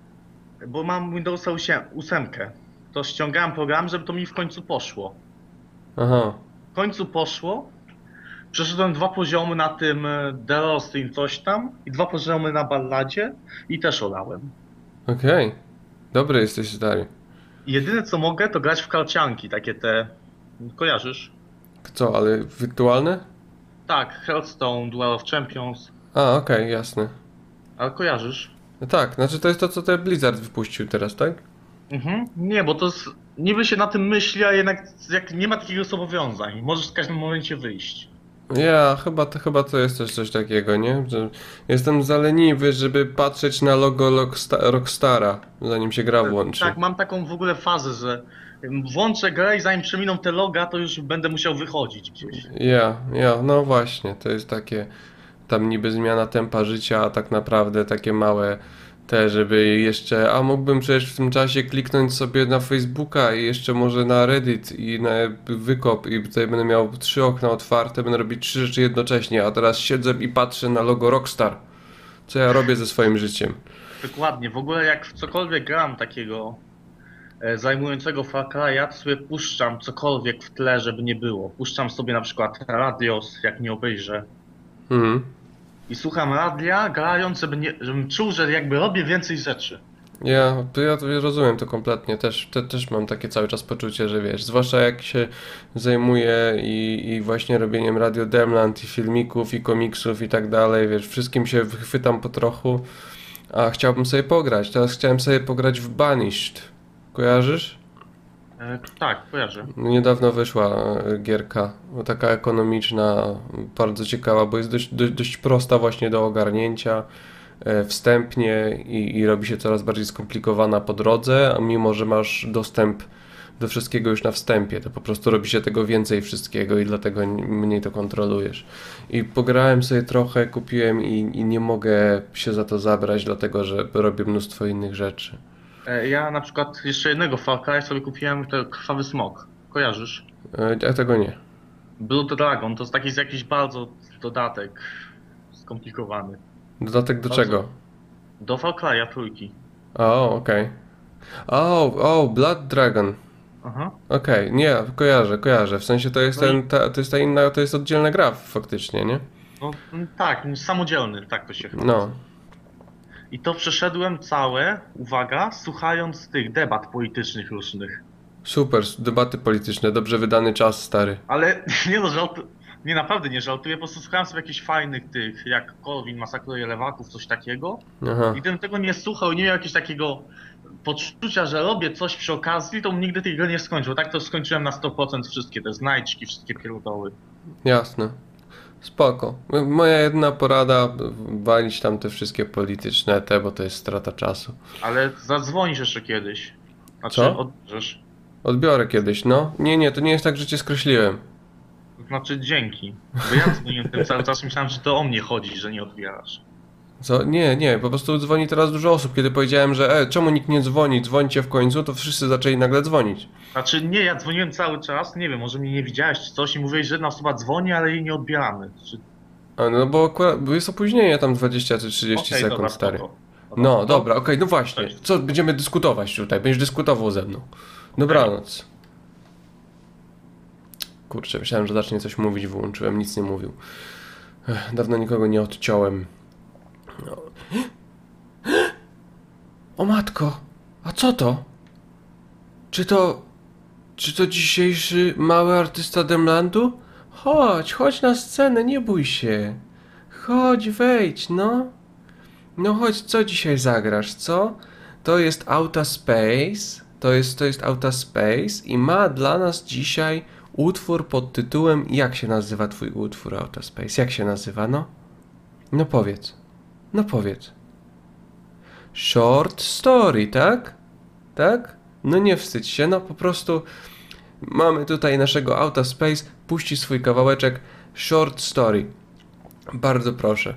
bo mam Windowsa ósemkę, to ściągałem program, żeby to mi w końcu poszło. Aha. W końcu poszło. Przeszedłem dwa poziomy na tym e, The Lost in coś tam i dwa poziomy na balladzie i też olałem. Okej. Dobry jesteś, stary. I jedyne co mogę to grać w karcianki, takie te... Kojarzysz? Co, ale wirtualne? Tak, Hearthstone, Duel of Champions. A, okej, jasne. Ale kojarzysz? No tak, znaczy to jest to, co ten Blizzard wypuścił teraz, tak? Mhm. Nie, bo to jest, niby się na tym myśli, a jednak jak nie ma takiego zobowiązań. Możesz w każdym momencie wyjść. Ja, chyba to, chyba to jest też coś takiego, nie? Że jestem za leniwy, żeby patrzeć na logo Rocksta- Rockstara, zanim się gra włączy. Tak, mam taką w ogóle fazę, że włączę grę i zanim przeminą te loga, to już będę musiał wychodzić gdzieś. Ja, ja, no właśnie, to jest takie tam niby zmiana tempa życia, a tak naprawdę takie małe te, żeby jeszcze, a mógłbym przecież w tym czasie kliknąć sobie na Facebooka i jeszcze może na Reddit i na Wykop i tutaj będę miał trzy okna otwarte, będę robić trzy rzeczy jednocześnie, a teraz siedzę i patrzę na logo Rockstar. Co ja robię ze swoim życiem? Dokładnie, w ogóle jak w cokolwiek gram takiego e, zajmującego Far Cry'a, to sobie puszczam cokolwiek w tle, żeby nie było. Puszczam sobie na przykład radios, jak nie obejrzę. Mhm. I słucham radia, grając, żeby nie, żebym czuł, że jakby robię więcej rzeczy. Ja, to ja, to ja rozumiem to kompletnie, też, te, też mam takie cały czas poczucie, że wiesz, zwłaszcza jak się zajmuję i, i właśnie robieniem Radio Demland i filmików i komiksów i tak dalej, wiesz, wszystkim się chwytam po trochu, a chciałbym sobie pograć, teraz chciałem sobie pograć w Banished, kojarzysz? E, tak, kojarzę. Niedawno wyszła e, gierka, no, taka ekonomiczna, bardzo ciekawa, bo jest dość, dość, dość prosta właśnie do ogarnięcia e, wstępnie i, i robi się coraz bardziej skomplikowana po drodze, a mimo, że masz dostęp do wszystkiego już na wstępie, to po prostu robi się tego więcej wszystkiego i dlatego n- mniej to kontrolujesz. I pograłem sobie trochę, kupiłem i, i nie mogę się za to zabrać, dlatego że robię mnóstwo innych rzeczy. E, ja na przykład jeszcze jednego Far Cry sobie kupiłem, to Krwawy Smok. Kojarzysz? E, a tego nie. Blood Dragon to jest taki jakiś bardzo dodatek skomplikowany. Dodatek do Bardzo. czego? Do Far Cry'a trójki. O, okej. O, o, Blood Dragon. Aha. Okej, nie, kojarzę, kojarzę. W sensie to jest No i- ten, ta, to jest ta inna, to jest oddzielna gra faktycznie, nie? No mm, tak, samodzielny, tak to się chyba. No. I to przeszedłem całe, uwaga, słuchając tych debat politycznych różnych. Super, debaty polityczne, dobrze wydany czas, stary. Ale nie no, żartu... nie naprawdę nie żartuję, po prostu słuchałem sobie jakichś fajnych tych, jak Korwin masakruje lewaków, coś takiego. Aha. I ten tego nie słuchał, nie miał jakiegoś takiego poczucia, że robię coś przy okazji, to nigdy tej gry nie skończył. Tak to skończyłem na sto procent wszystkie te znajdźki, wszystkie pierdoły. Jasne. Spoko. Moja jedna porada, walić tam te wszystkie polityczne te, bo to jest strata czasu. Ale zadzwonisz jeszcze kiedyś. Znaczy, Co? odbierzesz. Odbiorę kiedyś, no. Nie, nie, to nie jest tak, że cię skreśliłem. To znaczy dzięki. Bo ja dzwoniłem tym cały czas, myślałem, że to o mnie chodzi, że nie odbierasz. Co? Nie, nie, po prostu dzwoni teraz dużo osób. Kiedy powiedziałem, że e, czemu nikt nie dzwoni, dzwońcie w końcu, to wszyscy zaczęli nagle dzwonić. Znaczy nie, ja dzwoniłem cały czas, nie wiem, może mnie nie widziałeś czy coś i mówiłeś, że jedna osoba dzwoni, ale jej nie odbieramy. Czy... A, no bo akurat bo jest opóźnienie tam dwadzieścia czy trzydzieści Okej, sekund, dobra, stary. spoko. No, dobra, okej, no właśnie. Cześć. Co będziemy dyskutować tutaj? Będziesz dyskutował ze mną. Dobranoc. Kurczę, myślałem, że zacznie coś mówić, wyłączyłem, nic nie mówił. Ech, dawno nikogo nie odciąłem. No. O matko, a co to? Czy to... Czy to dzisiejszy mały artysta Demlandu? Chodź, chodź na scenę, nie bój się. Chodź, wejdź, no. No chodź, co dzisiaj zagrasz, co? To jest Outer Space, to jest, to jest Outer Space i ma dla nas dzisiaj utwór pod tytułem... Jak się nazywa twój utwór Outer Space? Jak się nazywa, no? No powiedz. No powiedz. Short Story, tak? Tak? No nie wstydź się, no po prostu mamy tutaj naszego Outer Space, puści swój kawałeczek Short Story. Bardzo proszę.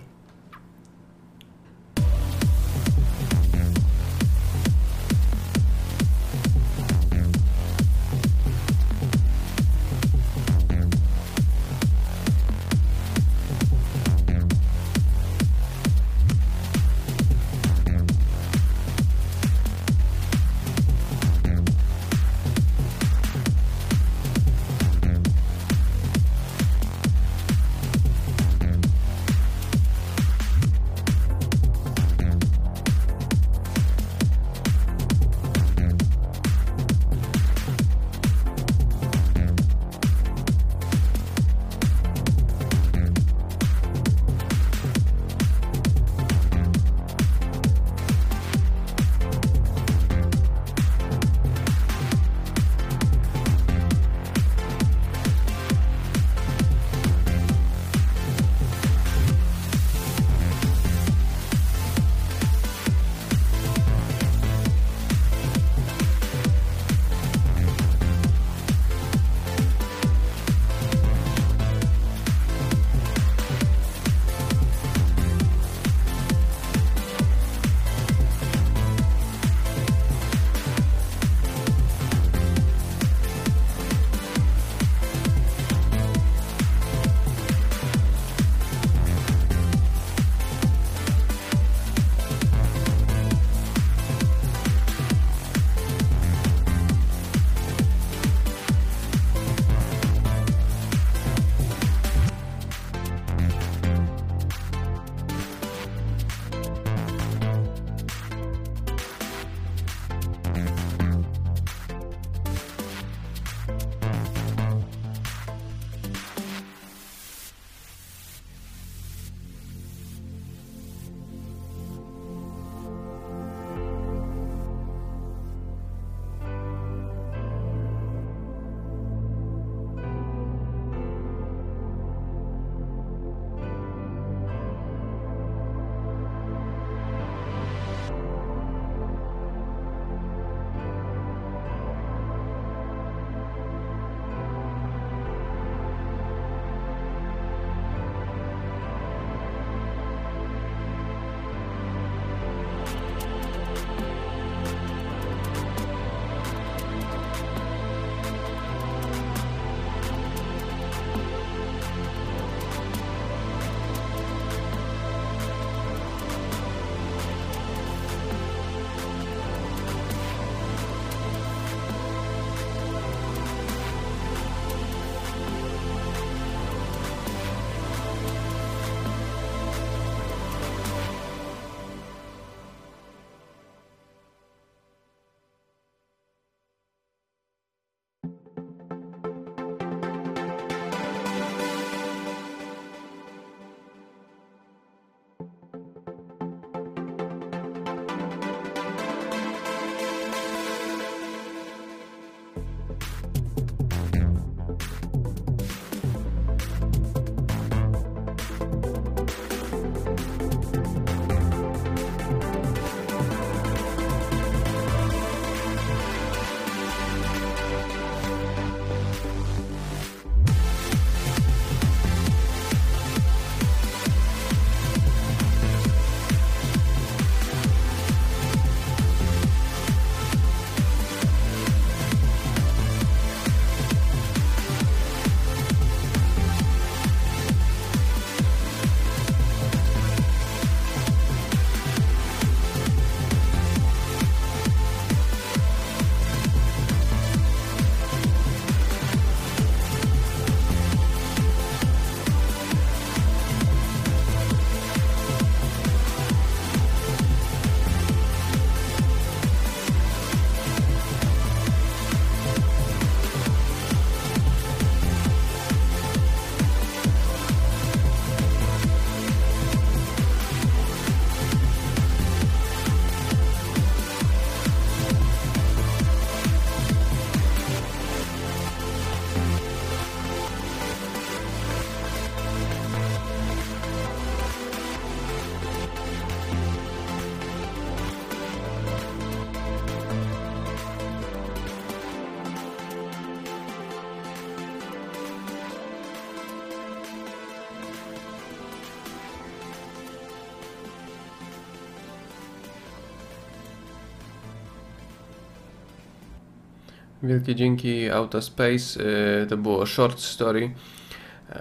Wielkie dzięki Autospace, yy, to było short story. Yy,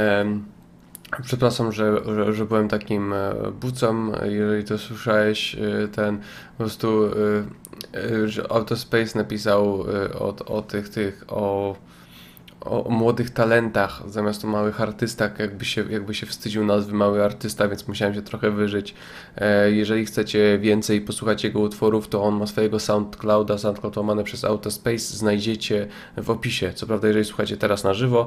przepraszam, że, że, że byłem takim bucem, jeżeli to słyszałeś, yy, ten po prostu yy, yy, że Autospace napisał yy, o, o tych, tych, o o młodych talentach zamiast o małych artystach, jakby się, jakby się wstydził nazwy mały artysta, więc musiałem się trochę wyżyć. Jeżeli chcecie więcej posłuchać jego utworów, to on ma swojego SoundClouda, SoundCloud łamane przez Autospace, znajdziecie w opisie. Co prawda, jeżeli słuchacie teraz na żywo,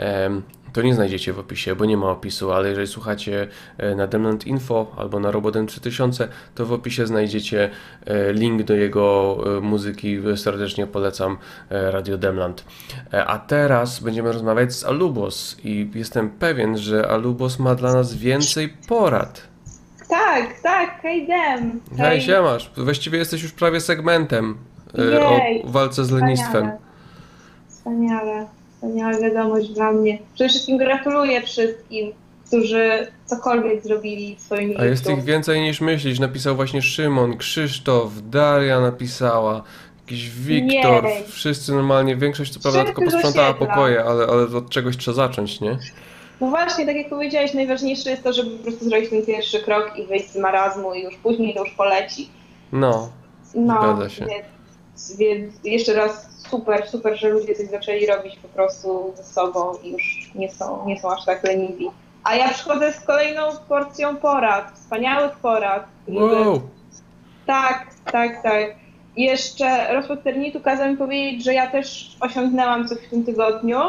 to nie znajdziecie w opisie, bo nie ma opisu, ale jeżeli słuchacie na Demland Info albo na Robodem trzy tysiące, to w opisie znajdziecie link do jego muzyki. Serdecznie polecam Radio Demland. A teraz będziemy rozmawiać z Alubos i jestem pewien, że Alubos ma dla nas więcej porad. Tak, tak, hej Dem. Hej, siemasz. Właściwie jesteś już prawie segmentem Jej, o walce z lenistwem. Wspaniale, wspaniała wiadomość dla mnie. Przede wszystkim gratuluję wszystkim, którzy cokolwiek zrobili w swoim miejscu. A jest ich więcej niż myślisz. Napisał właśnie Szymon, Krzysztof, Daria napisała, jakiś Wiktor, Jej. wszyscy normalnie, większość co prawda Wszyscy tylko posprzątała z osiedla. pokoje, ale, ale od czegoś trzeba zacząć, nie? No właśnie, tak jak powiedziałeś, najważniejsze jest to, żeby po prostu zrobić ten pierwszy krok i wyjść z marazmu i już później to już poleci. No, No, zgadza się. Więc, więc jeszcze raz super, super, że ludzie coś zaczęli robić po prostu ze sobą i już nie są, nie są aż tak leniwi. A ja przychodzę z kolejną porcją porad, wspaniałych porad. Wow. Tak, tak, tak. I jeszcze Rozpasternitu kazał mi powiedzieć, że ja też osiągnęłam coś w tym tygodniu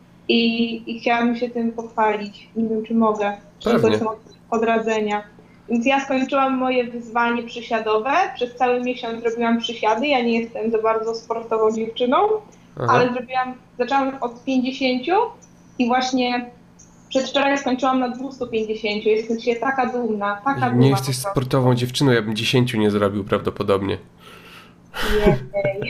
i, i chciałabym się tym pochwalić. Nie wiem, czy mogę. Czy to Pewnie. są odradzenia. Więc ja skończyłam moje wyzwanie przysiadowe. Przez cały miesiąc robiłam przysiady. Ja nie jestem za bardzo sportową dziewczyną, Aha. ale zrobiłam, zaczęłam od pięćdziesięciu i właśnie przedwczoraj skończyłam na dwieście pięćdziesiąt. Jestem się taka dumna, taka dumna. Nie jesteś po prostu. sportową dziewczyną, ja bym dziesięciu nie zrobił prawdopodobnie. Jej.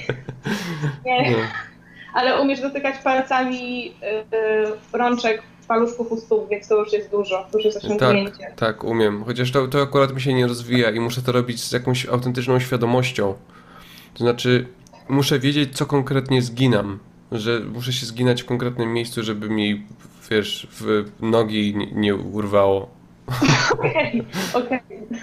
Nie. Nie. Ale umiesz dotykać palcami yy, rączek, paluszków u stóp, więc to już jest dużo, to już jest osiągnięcie. Tak, tak, umiem. Chociaż to, to akurat mi się nie rozwija i muszę to robić z jakąś autentyczną świadomością. To znaczy, muszę wiedzieć, co konkretnie zginam. Że muszę się zginać w konkretnym miejscu, żeby mi, wiesz, w nogi nie, nie urwało. Okej, okej.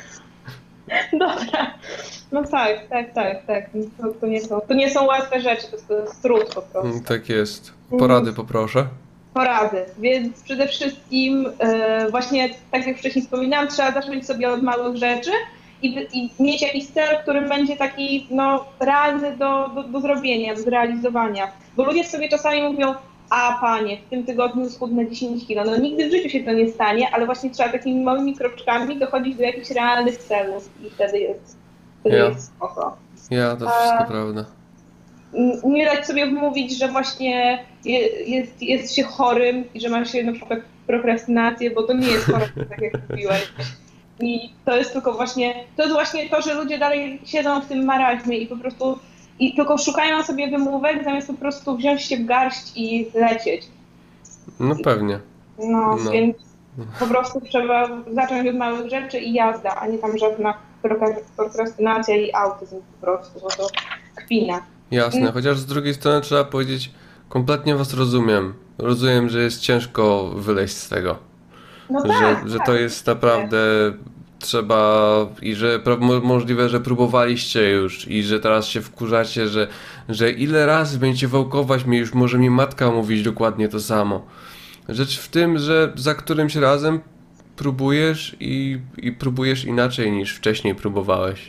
Dobra. No tak, tak, tak, tak. To, to, nie są, to nie są łatwe rzeczy, to jest, to jest trud po prostu. Mm, Tak jest. Porady poproszę. Porady. Więc przede wszystkim e, właśnie, tak jak wcześniej wspominałam, trzeba zacząć sobie od małych rzeczy i, i mieć jakiś cel, który będzie taki no, realny do, do, do zrobienia, do zrealizowania. Bo ludzie sobie czasami mówią, a panie, w tym tygodniu schudnę dziesięć kilo. No nigdy w życiu się to nie stanie, ale właśnie trzeba takimi małymi kroczkami dochodzić do jakichś realnych celów i wtedy jest, wtedy Ja. jest spoko. Ja, to A- wszystko prawda. m, nie dać sobie wmówić, że właśnie je, jest, jest się chorym i że ma się na przykład prokrastynację, bo to nie jest choroba, tak jak mówiłeś. I to jest tylko właśnie, to jest właśnie to, że ludzie dalej siedzą w tym marazmie i po prostu i tylko szukają sobie wymówek, zamiast po prostu wziąć się w garść i lecieć. No pewnie. No, No. więc po prostu trzeba zacząć od małych rzeczy i jazda, a nie tam żadna prokra- prokrastynacja i autyzm po prostu, bo to kpina. Jasne, chociaż z drugiej strony trzeba powiedzieć, kompletnie was rozumiem. Rozumiem, że jest ciężko wyleźć z tego. No że, tak, że tak. to jest naprawdę trzeba i że pro, mo- możliwe, że próbowaliście już i że teraz się wkurzacie, że, że ile razy będziecie wałkować mi, już może mi matka mówić dokładnie to samo. Rzecz w tym, że za którymś razem próbujesz i, i próbujesz inaczej niż wcześniej próbowałeś.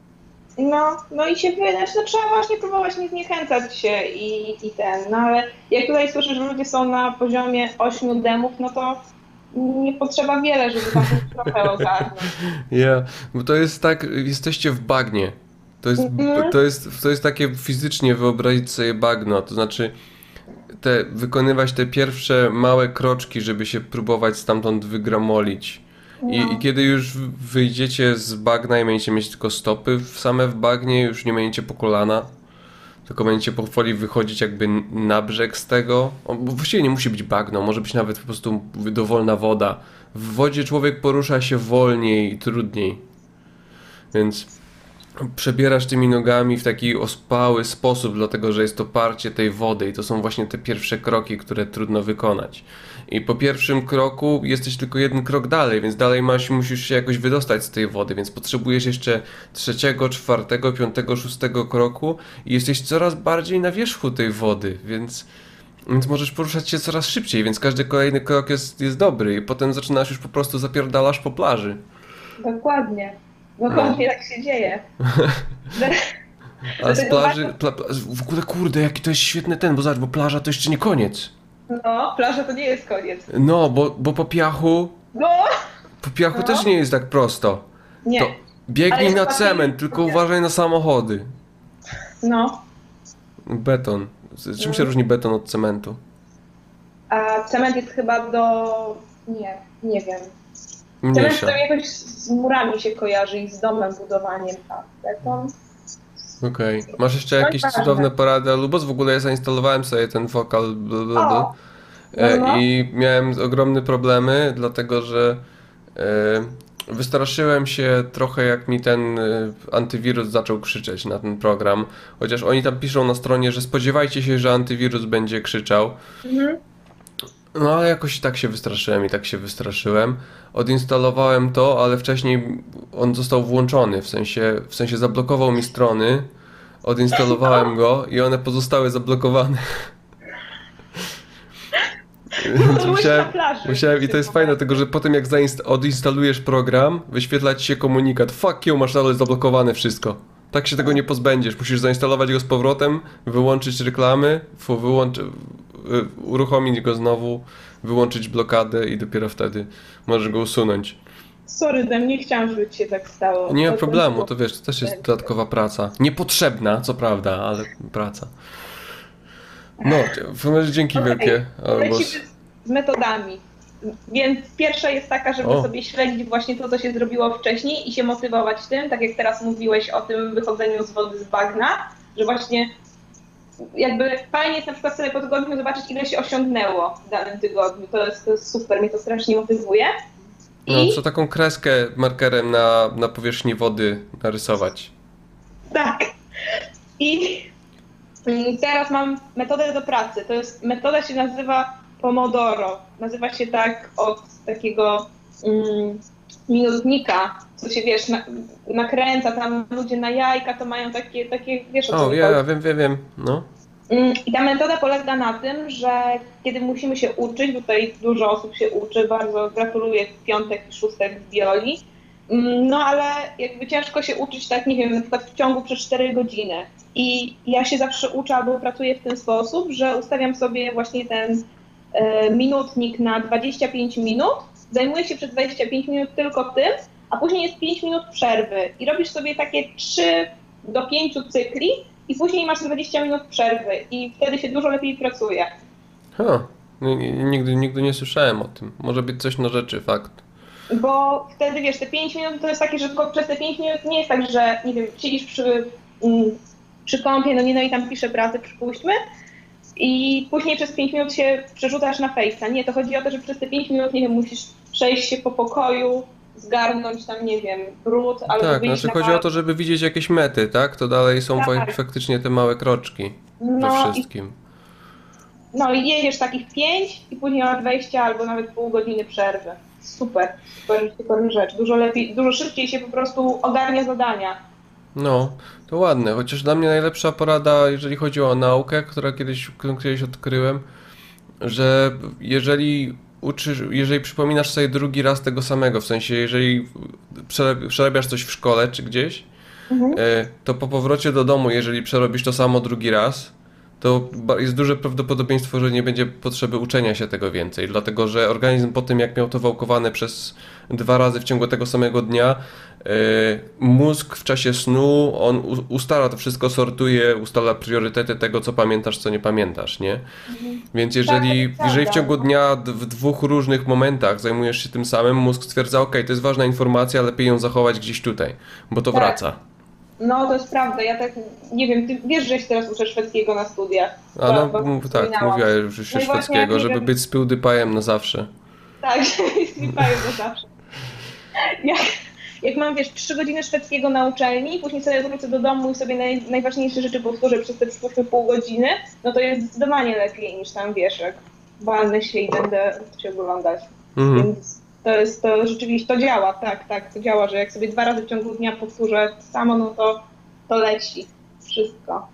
No, no i się wydaje, no trzeba właśnie próbować nie zniechęcać się i, i ten, no ale jak tutaj słyszę, że ludzie są na poziomie ośmiu demów, no to nie potrzeba wiele, żeby tam trochę ogarnąć. Ja, bo to jest tak, jesteście w bagnie. To jest, Mhm. to jest, to jest takie fizycznie wyobrazić sobie bagno, to znaczy te, wykonywać te pierwsze małe kroczki, żeby się próbować stamtąd wygramolić. I, No. I kiedy już wyjdziecie z bagna i będziecie mieć tylko stopy w same w bagnie, już nie będziecie po kolana, tylko będziecie powoli wychodzić jakby na brzeg z tego. O, bo właściwie nie musi być bagno, może być nawet po prostu dowolna woda. W wodzie człowiek porusza się wolniej i trudniej. Więc przebierasz tymi nogami w taki ospały sposób, dlatego że jest to parcie tej wody i to są właśnie te pierwsze kroki, które trudno wykonać. I po pierwszym kroku jesteś tylko jeden krok dalej, więc dalej masz, musisz się jakoś wydostać z tej wody, więc potrzebujesz jeszcze trzeciego, czwartego, piątego, szóstego kroku i jesteś coraz bardziej na wierzchu tej wody, więc, więc możesz poruszać się coraz szybciej, więc każdy kolejny krok jest, jest dobry i potem zaczynasz już po prostu zapierdalasz po plaży. Dokładnie. Dokładnie tak się dzieje. A z Dlatego plaży, pla, pla, w ogóle kurde, jaki to jest świetny ten, bo zobacz, bo plaża to jeszcze nie koniec. No, plaża to nie jest koniec. No, bo, bo po piachu, No! po piachu No. też nie jest tak prosto. Nie. To biegnij Ale na jest cement, łatwiej- tylko uważaj na samochody. No. Beton. Z czym No. się różni beton od cementu? A cement jest chyba do... Nie, nie wiem. Cement Mniejsza. to jakoś z murami się kojarzy i z domem, budowaniem, a beton... Okej. Masz jeszcze No i jakieś ważne. cudowne porady, Lubos? W ogóle ja zainstalowałem sobie ten wokal bla, bla, bla. O, E, no, no. I miałem ogromne problemy, dlatego że e, wystraszyłem się trochę, jak mi ten e, antywirus zaczął krzyczeć na ten program. Chociaż oni tam piszą na stronie, że spodziewajcie się, że antywirus będzie krzyczał. Mhm. No ale jakoś tak się wystraszyłem i tak się wystraszyłem. Odinstalowałem to, ale wcześniej on został włączony, w sensie, w sensie zablokował mi strony. Odinstalowałem go i one pozostały zablokowane. Więc byłeś musiałem, na plaży. musiałem, i to jest fajne, dlatego że potem jak zainst- odinstalujesz program, wyświetla ci się komunikat: fuck you, masz dalej zablokowane wszystko. Tak się tego nie pozbędziesz. Musisz zainstalować go z powrotem, wyłączyć reklamy, fu- wyłącz, y, uruchomić go znowu, wyłączyć blokadę i dopiero wtedy możesz go usunąć. Sorry, Dem, nie chciałam, żeby ci się tak stało. Nie ma To- problemu, to wiesz, to też jest dodatkowa praca. Niepotrzebna, co prawda, ale praca. No, w każdym razie dzięki Okej, wielkie, Albos. Lecimy z metodami. Więc pierwsza jest taka, żeby O. sobie śledzić właśnie to, co się zrobiło wcześniej i się motywować tym, tak jak teraz mówiłeś o tym wychodzeniu z wody z bagna, że właśnie jakby fajnie jest na przykład sobie po tygodniu zobaczyć, ile się osiągnęło w danym tygodniu. To jest, to jest super, mnie to strasznie motywuje. No, I co taką kreskę markerem na, na powierzchni wody narysować. tak. I mm, teraz mam metodę do pracy. To jest, metoda się nazywa Pomodoro. Nazywa się tak od takiego mm, minutnika, co się wiesz, na, nakręca, tam ludzie na jajka to mają takie, takie wiesz o co O, mi ja, chodzi. ja wiem, wiem, wiem, no. Mm, I ta metoda polega na tym, że kiedy musimy się uczyć, bo tutaj dużo osób się uczy, bardzo gratuluję piątek i szóstek w bioli, mm, no ale jakby ciężko się uczyć tak, nie wiem, na przykład w ciągu przez cztery godziny. I ja się zawsze uczę albo pracuję w ten sposób, że ustawiam sobie właśnie ten e, minutnik na dwadzieścia pięć minut, zajmuję się przez dwadzieścia pięć minut tylko tym, a później jest pięć minut przerwy i robisz sobie takie trzy do pięciu cykli i później masz dwadzieścia minut przerwy i wtedy się dużo lepiej pracuje. Ha, n- n- nigdy, nigdy nie słyszałem o tym. Może być coś na rzeczy, fakt. Bo wtedy, wiesz, te pięć minut to jest takie, że tylko przez te pięć minut nie jest tak, że, nie wiem, siedzisz przy, mm, przy kąpie, no nie, no i tam pisze pracę, przypuśćmy, i później przez pięć minut się przerzucasz na Face'a. Nie, to chodzi o to, że przez te pięć minut, nie wiem, musisz przejść się po pokoju, zgarnąć tam, nie wiem, brud, albo Tak, wyjść znaczy na chodzi o to, żeby widzieć jakieś mety, tak? To dalej są Tak. fa- faktycznie te małe kroczki we No i, wszystkim. no i jedziesz takich pięć i później masz wejście albo nawet pół godziny przerwy. Super, super, super rzecz. Dużo lepiej, dużo szybciej się po prostu ogarnia zadania. No, to ładne, chociaż dla mnie najlepsza porada, jeżeli chodzi o naukę, która kiedyś, którą kiedyś odkryłem, że jeżeli uczysz, jeżeli przypominasz sobie drugi raz tego samego, w sensie jeżeli przerab- przerabiasz coś w szkole czy gdzieś, Mhm. e, to po powrocie do domu, jeżeli przerobisz to samo drugi raz, to ba- jest duże prawdopodobieństwo, że nie będzie potrzeby uczenia się tego więcej, dlatego że organizm po tym, jak miał to wałkowane przez dwa razy w ciągu tego samego dnia, e, mózg w czasie snu, on u- ustala to wszystko, sortuje, ustala priorytety tego, co pamiętasz, co nie pamiętasz, nie? Więc jeżeli, Tak, jeżeli w prawda. ciągu dnia d- w dwóch różnych momentach zajmujesz się tym samym, mózg stwierdza, ok, to jest ważna informacja, lepiej ją zachować gdzieś tutaj, bo to Tak. wraca. No to jest prawda, ja tak, nie wiem, ty wiesz, że się teraz uczę szwedzkiego na studiach. A no, Bo- bo mów- tak, wspominałam. mówiłaś że się No i właśnie szwedzkiego, jak żeby nie wiem- być z PewDiePie'em na zawsze. Tak, sklipają to zawsze. Jak, jak mam, wiesz, trzy godziny szwedzkiego na uczelni, później sobie wrócę do domu i sobie naj, najważniejsze rzeczy powtórzę przez te przypuśćmy pół godziny, no to jest zdecydowanie lepiej niż tam, wiesz, jak walnę się i będę się oglądać. Mhm. Więc to jest, to rzeczywiście, to działa, tak, tak, to działa, że jak sobie dwa razy w ciągu dnia powtórzę to samo, no to, to leci wszystko.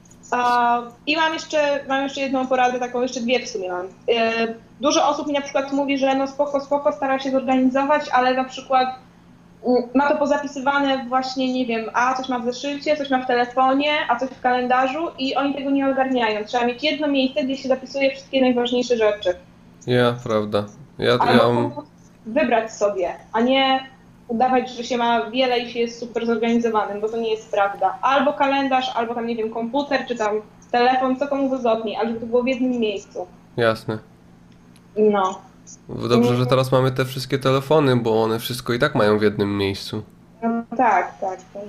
A, I mam jeszcze, mam jeszcze jedną poradę, taką jeszcze dwie w sumie mam. E, Dużo osób mi na przykład mówi, że no spoko, spoko, stara się zorganizować, ale na przykład mm, ma to pozapisywane właśnie, nie wiem, a coś ma w zeszycie, coś ma w telefonie, a coś w kalendarzu i oni tego nie ogarniają. Trzeba mieć jedno miejsce, gdzie się zapisuje wszystkie najważniejsze rzeczy. Ja, prawda. Ja, ja Albo mam... wybrać sobie, a nie udawać, że się ma wiele i się jest super zorganizowanym, bo to nie jest prawda. Albo kalendarz, albo tam, nie wiem, komputer, czy tam telefon, co komu wygodniej, ale żeby to było w jednym miejscu. Jasne. No. Dobrze, że teraz mamy te wszystkie telefony, bo one wszystko i tak mają w jednym miejscu. No tak, tak. tak.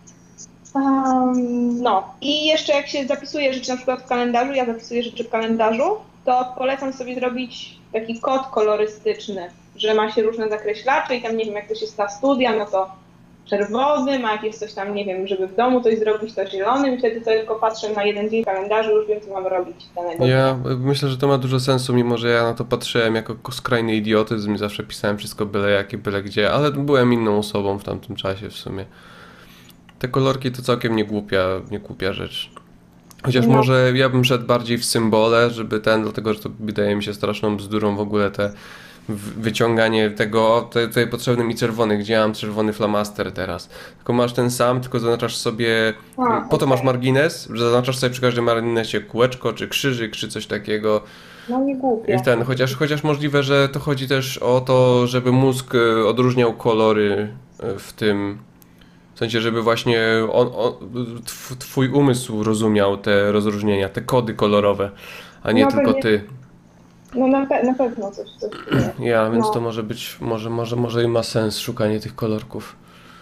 Um, no i jeszcze jak się zapisuje rzeczy na przykład w kalendarzu, ja zapisuję rzeczy w kalendarzu, to polecam sobie zrobić taki kod kolorystyczny, że ma się różne zakreślacze i tam, nie wiem, jak ktoś jest na studia, no to czerwony, ma jakieś coś tam, nie wiem, żeby w domu coś zrobić, to zielonym i wtedy to tylko patrzę na jeden dzień kalendarzu, już wiem, co mam robić danego Ja dnia. myślę, że to ma dużo sensu, mimo że ja na to patrzyłem jako skrajny idiotyzm i zawsze pisałem wszystko byle jakie, byle gdzie, ale byłem inną osobą w tamtym czasie w sumie. Te kolorki to całkiem nie głupia, nie głupia rzecz. Chociaż No. może ja bym szedł bardziej w symbole, żeby ten, dlatego że to wydaje mi się straszną bzdurą w ogóle te w- wyciąganie tego, o, to- tutaj potrzebny mi czerwony, gdzie ja mam czerwony flamaster teraz. Tylko masz ten sam, tylko zaznaczasz sobie, A, po to masz okej. margines, że zaznaczasz sobie przy każdym marginesie kółeczko, czy krzyżyk, czy coś takiego. No nie głupie. I ten, chociaż, chociaż możliwe, że to chodzi też o to, żeby mózg e, odróżniał kolory e, w tym, w sensie, żeby właśnie on, on, tw- twój umysł rozumiał te rozróżnienia, te kody kolorowe, a nie No tylko pewnie. ty. No na, pe- na pewno coś, coś jest. Ja, więc No. to może być, może, może, może i ma sens szukanie tych kolorków.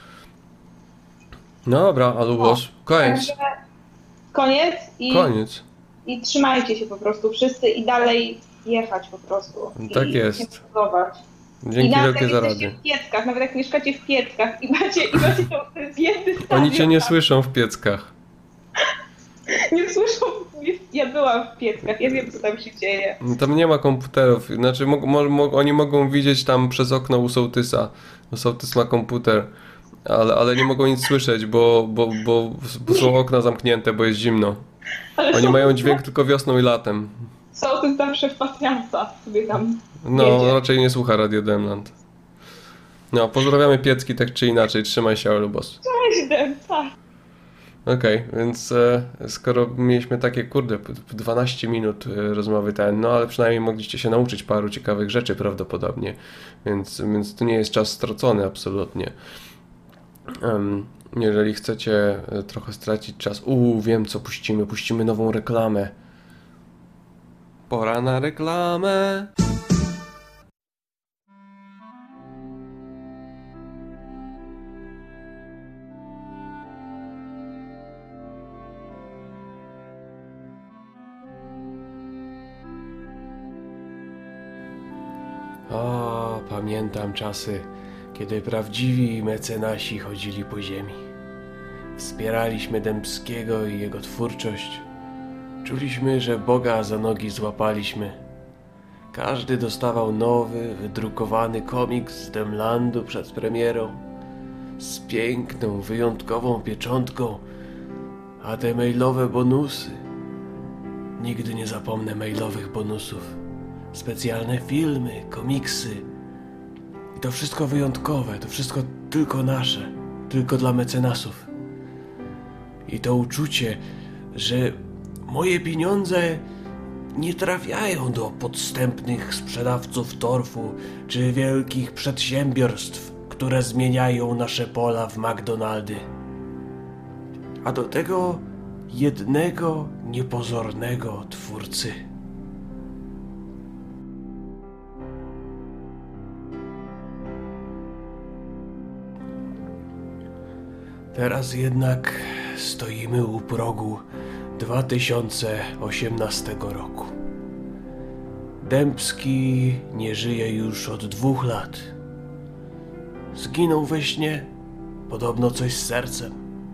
No dobra, Alubos, koniec, Także koniec i, koniec. i trzymajcie się po prostu wszyscy i dalej jechać po prostu. Tak I jest. nie próbować. I Dzięki nawet wielkie jak za jesteście radę. w Pieckach, nawet jak mieszkacie w Pieckach i macie, i macie to biedny stadion, Oni cię nie tam, słyszą w pieckach. nie słyszą, ja byłam w Pieckach, ja wiem co tam się dzieje. Tam nie ma komputerów, znaczy mo, mo, mo, oni mogą widzieć tam przez okno u sołtysa, bo sołtys ma komputer, ale, ale nie mogą nic słyszeć, bo, bo, bo, bo są okna zamknięte, bo jest zimno. Ale Oni są- mają dźwięk tylko wiosną i latem. Są tym zawsze w pasjansa sobie tam No, jedzie. raczej nie słucha Radio Demland. No, pozdrawiamy Piecki tak czy inaczej, trzymaj się, Alubos. Cześć, Demca. Okej, więc e, skoro mieliśmy takie, kurde, p- p- dwanaście minut e, rozmowy ten, no ale przynajmniej mogliście się nauczyć paru ciekawych rzeczy prawdopodobnie, więc, więc to nie jest czas stracony absolutnie. Em, Jeżeli chcecie e, trochę stracić czas, uuu, wiem co puścimy, puścimy nową reklamę. Pora na reklamę. O, pamiętam czasy, kiedy prawdziwi mecenasi chodzili po ziemi. Wspieraliśmy Dębskiego i jego twórczość. Czuliśmy, że Boga za nogi złapaliśmy. Każdy dostawał nowy, wydrukowany komiks z Demlandu przed premierą. Z piękną, wyjątkową pieczątką. A te mailowe bonusy. Nigdy nie zapomnę mailowych bonusów. Specjalne filmy, komiksy. I to wszystko wyjątkowe, to wszystko tylko nasze, tylko dla mecenasów. I to uczucie, że moje pieniądze nie trafiają do podstępnych sprzedawców torfu czy wielkich przedsiębiorstw, które zmieniają nasze pola w McDonaldy. A do tego jednego niepozornego twórcy. Teraz jednak stoimy u progu dwa tysiące osiemnastego roku. Dębski nie żyje już od dwóch lat. Zginął we śnie, podobno coś z sercem.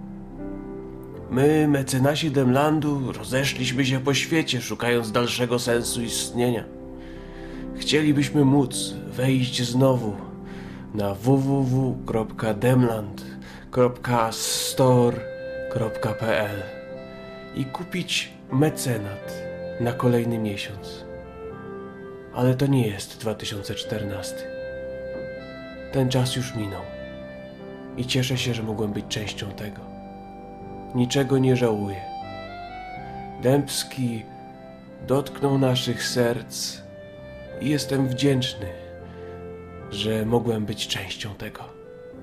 My, mecenasi Demlandu, rozeszliśmy się po świecie, szukając dalszego sensu istnienia. Chcielibyśmy móc wejść znowu na w w w kropka demland kropka store kropka p l i kupić mecenat na kolejny miesiąc. Ale to nie jest dwa tysiące czternasty. Ten czas już minął i cieszę się, że mogłem być częścią tego. Niczego nie żałuję. Dębski dotknął naszych serc i jestem wdzięczny, że mogłem być częścią tego.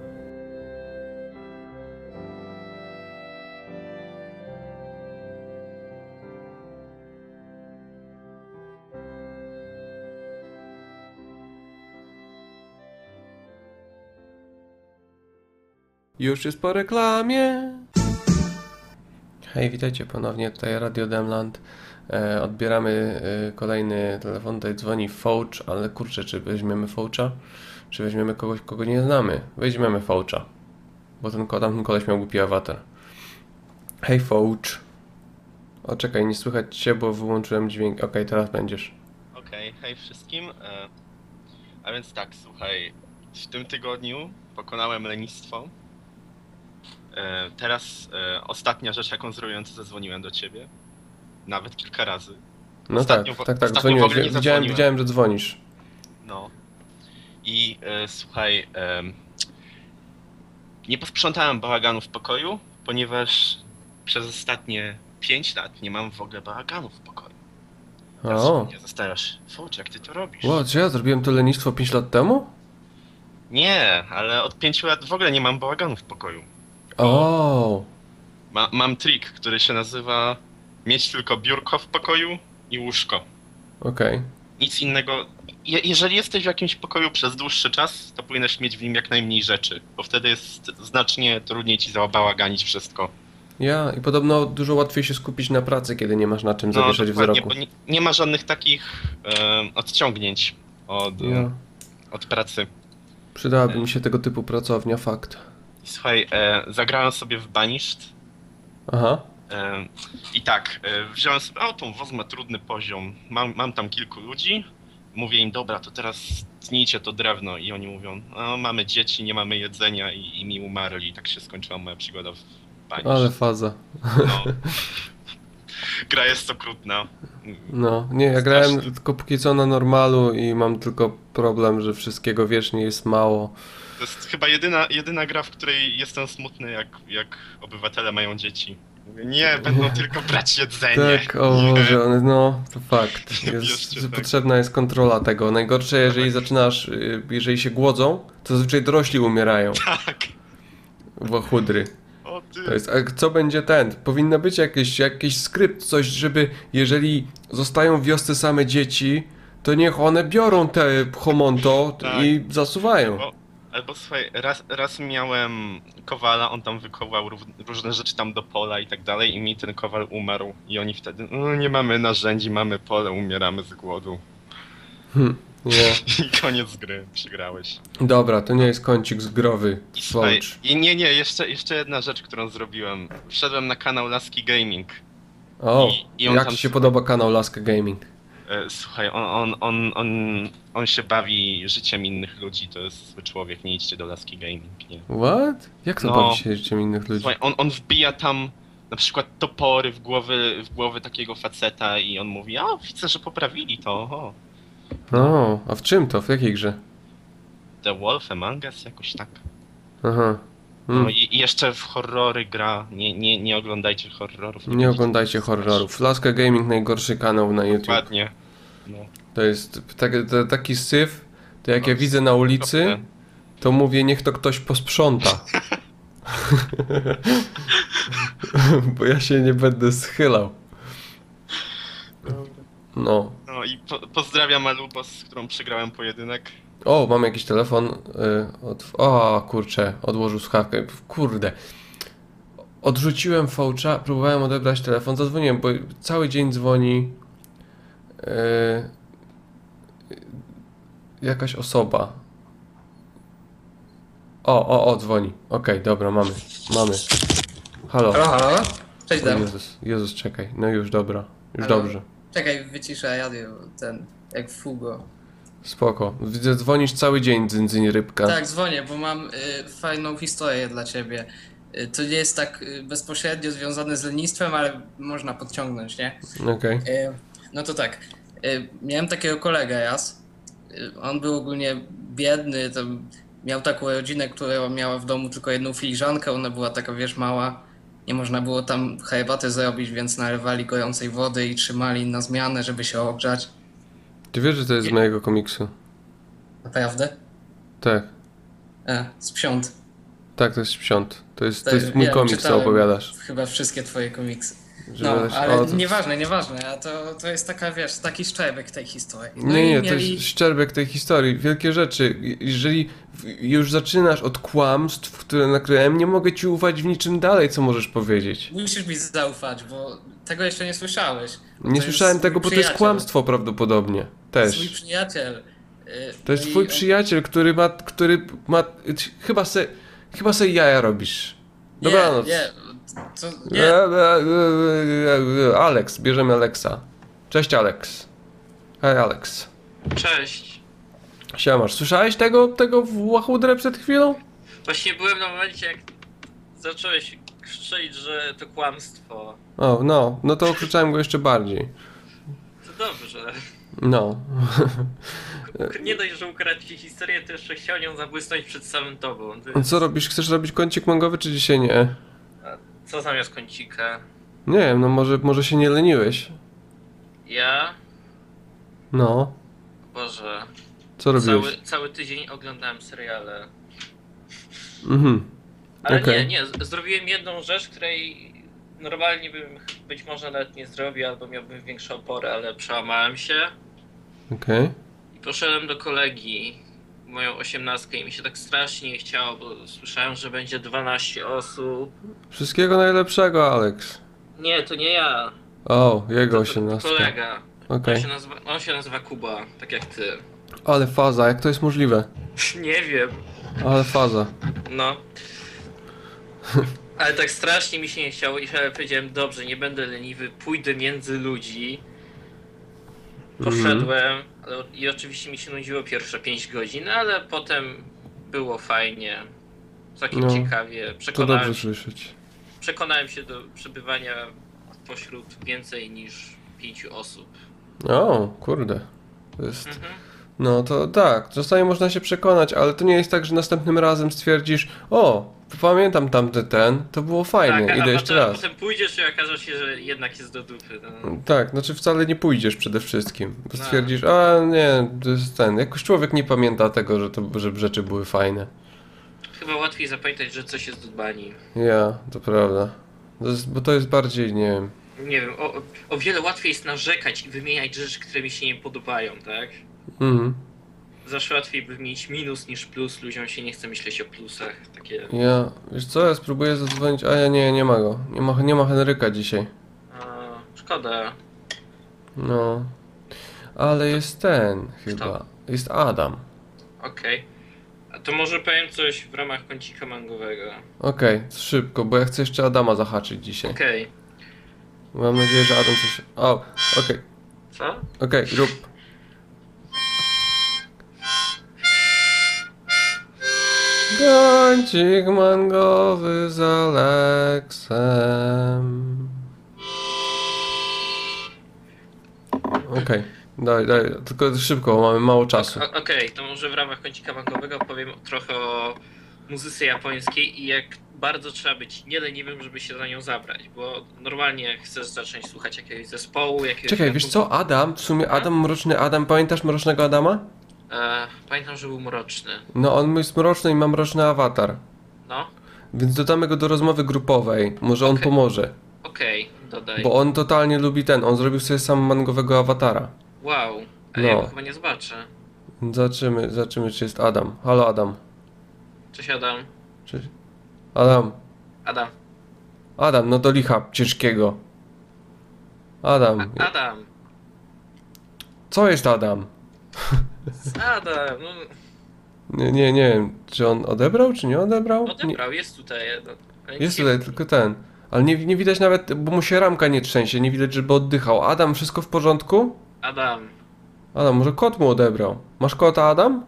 Już jest po reklamie. Hej, witajcie ponownie, tutaj Radio Demland. E, odbieramy e, kolejny telefon, tutaj dzwoni Fouch, ale kurczę, czy weźmiemy Foucha? Czy weźmiemy kogoś, kogo nie znamy? Weźmiemy Foucha, bo ten, tamten koleś miał głupi awatar. Hej Fouch. O, czekaj, nie słychać cię, bo wyłączyłem dźwięk. Okej, okay, teraz będziesz. Okej, okay, hej wszystkim. E, a więc tak, słuchaj, w tym tygodniu pokonałem lenistwo. E, teraz e, ostatnia rzecz, jaką zrobiłem, to zadzwoniłem do ciebie. Nawet kilka razy. No ostatnio, tak, tak, tak, dzwoniłeś. Widziałem, widziałem, że dzwonisz. No. I e, słuchaj, e, nie posprzątałem bałaganu w pokoju, ponieważ przez ostatnie pięć lat nie mam w ogóle bałaganu w pokoju. Teraz O. mnie zastanawiasz, Fouch, jak ty to robisz? Ło, czy ja zrobiłem to lenistwo pięć lat temu? Nie, ale od pięciu lat w ogóle nie mam bałaganu w pokoju. O. Ma, mam trik, który się nazywa mieć tylko biurko w pokoju i łóżko. Okej. Okay. Nic innego. Je, jeżeli jesteś w jakimś pokoju przez dłuższy czas, to powinieneś mieć w nim jak najmniej rzeczy, bo wtedy jest znacznie trudniej ci zabałaganić wszystko. Ja, i podobno dużo łatwiej się skupić na pracy, kiedy nie masz na czym no, zawieszać wzroku. Bo nie, nie ma żadnych takich e, odciągnięć od, ja. od pracy. Przydałaby mi się tego typu pracownia, fakt. Słuchaj, e, zagrałem sobie w Banished. Aha. E, I tak, e, wziąłem sobie, o, tą wozmę trudny poziom, mam, mam tam kilku ludzi, mówię im, dobra, to teraz tnijcie to drewno i oni mówią, no mamy dzieci, nie mamy jedzenia i, i mi umarli i tak się skończyła moja przygoda w Banished. Ale faza. No. Gra jest okrutna. No, nie, ja Strasznie. grałem tylko póki co na normalu i mam tylko problem, że wszystkiego wiecznie jest mało. To jest chyba jedyna, jedyna gra, w której jestem smutny, jak, jak obywatele mają dzieci. Mówię, nie, będą tylko brać jedzenie. Tak, o Boże, one, no, to fakt. Jest, tak. Potrzebna jest kontrola tego. Najgorsze, jeżeli zaczynasz, jeżeli się głodzą, to zazwyczaj dorośli umierają. Tak. Bo chudry. O ty. To jest, a co będzie ten? Powinno być jakiś, jakiś skrypt, coś, żeby jeżeli zostają w wiosce same dzieci, to niech one biorą te homonto Tak. i zasuwają. Albo, albo słuchaj, raz, raz miałem kowala, on tam wykował rów- różne rzeczy tam do pola i tak dalej i mi ten kowal umarł. I oni wtedy, no nie mamy narzędzi, mamy pole, umieramy z głodu. Hm, nie. I koniec gry, przegrałeś. Dobra, to nie jest kącik zgrowy. I słuchaj, Swolcz. i nie, nie, jeszcze, jeszcze jedna rzecz, którą zrobiłem. Wszedłem na kanał Laski Gaming. O, I- i on jak tam- ci się podoba kanał Laska Gaming? E, Słuchaj, on, on, on, on, on się bawi życiem innych ludzi, to jest zły człowiek, nie idźcie do Laski Gaming, nie. What? Jak to No. bawi się życiem innych ludzi? Słuchaj, on, on wbija tam na przykład topory w głowy, w głowy takiego faceta i on mówi, a widzę, że poprawili to, oho. No, a w czym to? W jakiej grze? The Wolf Among Us, jakoś tak. Aha. No Mm. i, i jeszcze w horrory gra, nie, nie, nie oglądajcie horrorów. Nie będziecie oglądajcie horrorów. Laska Gaming najgorszy kanał na YouTube. Dokładnie. No. To jest tak, to, taki syf, to jak No, ja widzę na ulicy, okropne. to mówię, niech to ktoś posprząta. Bo ja się nie będę schylał. No. No i po, pozdrawiam Alubo, z którą przegrałem pojedynek. O, mam jakiś telefon. Y, od... O, kurczę, odłożył słuchawkę. Kurde. Odrzuciłem fałcza, próbowałem odebrać telefon, zadzwoniłem, bo cały dzień dzwoni y, jakaś osoba. O, o, o, dzwoni. Okej, dobra, mamy, mamy. Halo. Halo, halo? Cześć, O Dam. Jezus, Jezus, czekaj. No już, dobra. Już Halo? dobrze. Czekaj, wyciszę radio, ten, jak Fugo. Spoko. Widzę, dzwonisz cały dzień, dzyndzyn rybka. Tak, dzwonię, bo mam y, fajną historię dla ciebie. Y, to nie jest tak y, bezpośrednio związane z lenistwem, ale można podciągnąć, nie? Okej. Y, no to tak, y, miałem takiego kolegę, Jas. Y, on był ogólnie biedny, to miał taką rodzinę, która miała w domu tylko jedną filiżankę, ona była taka, wiesz, mała. Nie można było tam herbaty zrobić, więc nalewali gorącej wody i trzymali na zmianę, żeby się ogrzać. Ty wiesz, że to jest z mojego komiksu? Naprawdę? Tak. E, z psiąt. Tak, to jest psiąt. To jest, to Tak, jest mój wiem, komiks, co czytałem opowiadasz. Chyba wszystkie twoje komiksy. Że No, wiesz, ale o, to- nieważne, nieważne, a to, to jest taka, wiesz, taki szczerbek tej historii. No Nie, i nie, to mieli... jest szczerbek tej historii. Wielkie rzeczy. Jeżeli w- już zaczynasz od kłamstw, które nakryłem, nie mogę ci ufać w niczym dalej, co możesz powiedzieć. Musisz mi zaufać, bo tego jeszcze nie słyszałeś. Nie jest słyszałem mój tego, bo to jest przyjaciel. kłamstwo prawdopodobnie. To jest mój Też. przyjaciel. y, To jest no i twój on- przyjaciel, który ma, który ma, chyba se, chyba se jaja robisz. Dobranoc. Nie, nie, to, nie. E, e, e, e, Alex, bierzemy Alexa. Cześć Alex. Hej Alex. Cześć. Siemasz, słyszałeś tego, tego łachudrę przed chwilą? Właśnie byłem na momencie, jak zacząłeś krzyczeć, że to kłamstwo. O, no, no to okrzyczałem go jeszcze bardziej. To dobrze. No. Nie dość, że ukradł ci historię, to jeszcze chciał nią zabłysnąć przed samym tobą. To Co jest... robisz? Chcesz robić kącik mangowy, czy dzisiaj nie? A co zamiast kącika? Nie wiem, no może, może się nie leniłeś. Ja? No. Boże. Co robiłeś? Cały, cały tydzień oglądałem seriale. Mhm. Ale Okej. nie, nie, z- zrobiłem jedną rzecz, której normalnie bym być może nawet nie zrobił, albo miałbym większe opory, ale przełamałem się. Okej. I poszedłem do kolegi, moją osiemnastkę, i mi się tak strasznie nie chciało, bo słyszałem, że będzie dwanaście osób. Wszystkiego najlepszego, Alex. Nie, to nie ja, O, jego to osiemnastka. kolega. Okej. On, się nazywa, on się nazywa Kuba, tak jak ty. Ale faza, jak to jest możliwe? Nie wiem, Ale faza. no. Ale tak strasznie mi się nie chciało i ja powiedziałem, dobrze, nie będę leniwy, pójdę między ludzi. Poszedłem, ale, i oczywiście mi się nudziło pierwsze pięć godzin, ale potem było fajnie, całkiem No, ciekawie. To Przekonałem, dobrze się, słyszeć. przekonałem się do przebywania pośród więcej niż pięciu osób. O, kurde. To jest... Mhm. No to tak, czasami można się przekonać, ale to nie jest tak, że następnym razem stwierdzisz, o, pamiętam tamten ten, to było fajnie, Tak, a, idę a jeszcze potem, raz. potem pójdziesz i okaże się, że jednak jest do dupy. No. Tak, znaczy wcale nie pójdziesz przede wszystkim, bo No. stwierdzisz, a nie, to jest ten, jakoś człowiek nie pamięta tego, że to, że rzeczy były fajne. Chyba chyba łatwiej zapamiętać, że coś jest od bani. Ja, to prawda. To jest, bo to jest bardziej, nie wiem. Nie wiem, o, o wiele łatwiej jest narzekać i wymieniać rzeczy, które mi się nie podobają, tak? Mhm. Zawsze łatwiej wymienić minus niż plus, ludziom się nie chce myśleć o plusach, takie... Ja, wiesz co, ja spróbuję zadzwonić, a ja nie, nie ma go. Nie ma, nie ma Henryka dzisiaj. A, szkoda. No. Ale jest ten, chyba. Jest Adam. Okej. A to może powiem coś w ramach kącika mangowego. Okej, szybko, bo ja chcę jeszcze Adama zahaczyć dzisiaj. Okej. Mam nadzieję, że Adam coś... O, okej. Co? Okej, rób. Kącik mangowy z Aleksem. Okej, daj, daj, tylko szybko, bo mamy mało czasu. O- Okej, to może w ramach kącika mangowego powiem trochę o muzyce japońskiej i jak bardzo trzeba być nieleniwym, żeby się za nią zabrać, bo normalnie jak chcesz zacząć słuchać jakiegoś zespołu, jakiegoś... Czekaj, wiesz co, Adam, w sumie Adam, Mroczny Adam, pamiętasz Mrocznego Adama? E, pamiętam, że był mroczny. No, on jest mroczny i ma mroczny awatar. No, Więc dodamy go do rozmowy grupowej, może on pomoże. okej, dodaj. Bo on totalnie lubi ten, on zrobił sobie sam mangowego awatara. Wow, a No. ja go chyba nie zobaczę. Zobaczymy, zobaczymy czy jest Adam. Halo Adam. Cześć Adam. Cześć. Adam. Adam. Adam, no do licha ciężkiego. Adam. Adam. Co jest Adam? Adam, no Nie, nie, nie wiem, czy on odebrał, czy nie odebrał? Nie. odebrał, jest tutaj. No, ale Jest nie- tutaj tylko ten. Ale nie, nie widać nawet, bo mu się ramka nie trzęsie, nie widać, żeby oddychał. Adam, wszystko w porządku? Adam. Adam, może kot mu odebrał. Masz kota, Adam?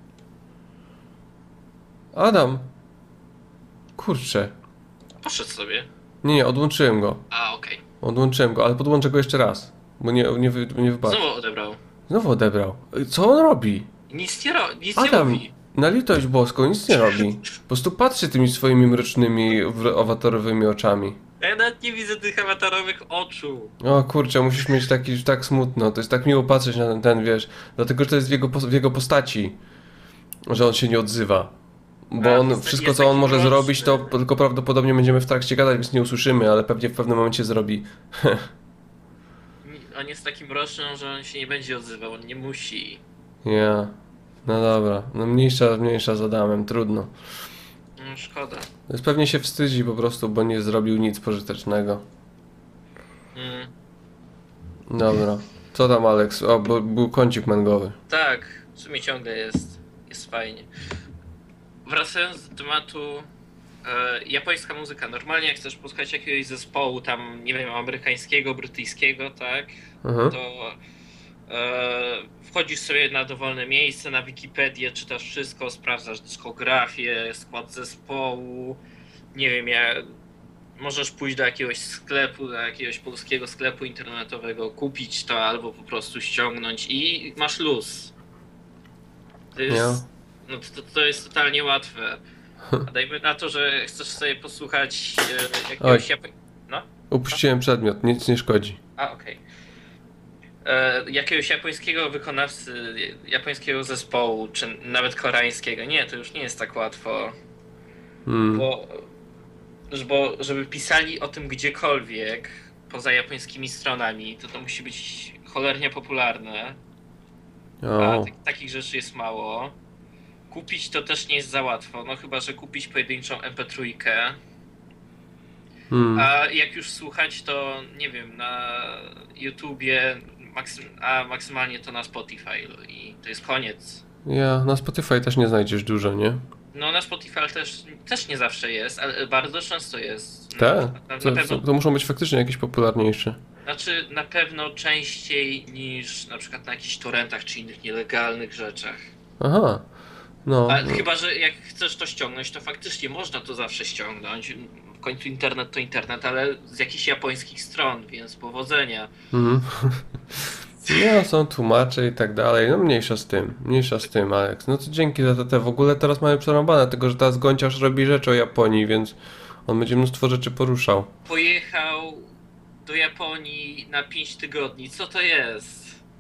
Adam. Kurczę. Poszedł sobie. Nie, nie, odłączyłem go. A, okej. Odłączyłem go, ale podłączę go jeszcze raz. Bo nie, nie, wy, nie wypadł. Znowu odebrał. Znowu odebrał. Co on robi? Nic nie, ro- nic nie Adam, mówi. na litość boską, nic nie robi. Po prostu patrzy tymi swoimi mrocznymi, w- awatarowymi oczami. Ja nawet nie widzę tych awatarowych oczu. O kurczę, musisz mieć taki, tak smutno. To jest tak miło patrzeć na ten, ten wiesz. Dlatego, że to jest w jego, pos- w jego postaci. Że on się nie odzywa. Bo A, on, jest- wszystko jest co on taki może mroczny. zrobić, to tylko prawdopodobnie będziemy w trakcie gadać, więc nie usłyszymy, ale pewnie w pewnym momencie zrobi. On jest taki mroczny, że on się nie będzie odzywał, on nie musi. Ja. No dobra. No mniejsza, mniejsza z Adamem, trudno. No, szkoda. Więc pewnie się wstydzi po prostu, bo nie zrobił nic pożytecznego. Mm. Dobra. Co tam, Aleks? O, bo był kącik mangowy. Tak, w sumie ciągle jest, jest fajnie. Wracając do tematu, e, japońska muzyka. Normalnie jak chcesz posłuchać jakiegoś zespołu tam, nie wiem, amerykańskiego, brytyjskiego, tak, Mhm. to e, wchodzisz sobie na dowolne miejsce, na Wikipedię, czytasz wszystko, sprawdzasz dyskografię, skład zespołu, nie wiem, ja, możesz pójść do jakiegoś sklepu, do jakiegoś polskiego sklepu internetowego, kupić to albo po prostu ściągnąć i masz luz. To jest, Ja. no to, to jest totalnie łatwe. A dajmy na to, że chcesz sobie posłuchać e, jakiegoś... Japo- no? Upuściłem przedmiot, nic nie szkodzi. A, okej. E, Jakiegoś japońskiego wykonawcy, japońskiego zespołu, czy nawet koreańskiego. Nie, to już nie jest tak łatwo. Hmm. Bo, bo żeby pisali o tym gdziekolwiek, poza japońskimi stronami, to to musi być cholernie popularne. A O. tak, takich rzeczy jest mało. Kupić to też nie jest za łatwo, no chyba, że kupić pojedynczą em pe trzy. Hmm. A jak już słuchać, to nie wiem, na YouTubie, maksym- a maksymalnie to na Spotify i to jest koniec. Ja, na Spotify też nie znajdziesz dużo, nie? No na Spotify też, też nie zawsze jest, ale bardzo często jest. Tak? Na, na To, pewno, to, to muszą być faktycznie jakieś popularniejsze. znaczy na pewno częściej niż na przykład na jakichś torrentach czy innych nielegalnych rzeczach. Aha. No. A no. chyba, że jak chcesz to ściągnąć, to faktycznie można to zawsze ściągnąć. W końcu internet to internet, ale z jakichś japońskich stron, więc powodzenia. Mhm. No, są tłumacze i tak dalej. No mniejsza z tym, mniejsza z tym, Aleks. No to dzięki za te. W ogóle teraz mamy przerąbane, tylko że teraz Gonciarz robi rzeczy o Japonii, więc on będzie mnóstwo rzeczy poruszał. Pojechał do Japonii na pięć tygodni. Co to jest?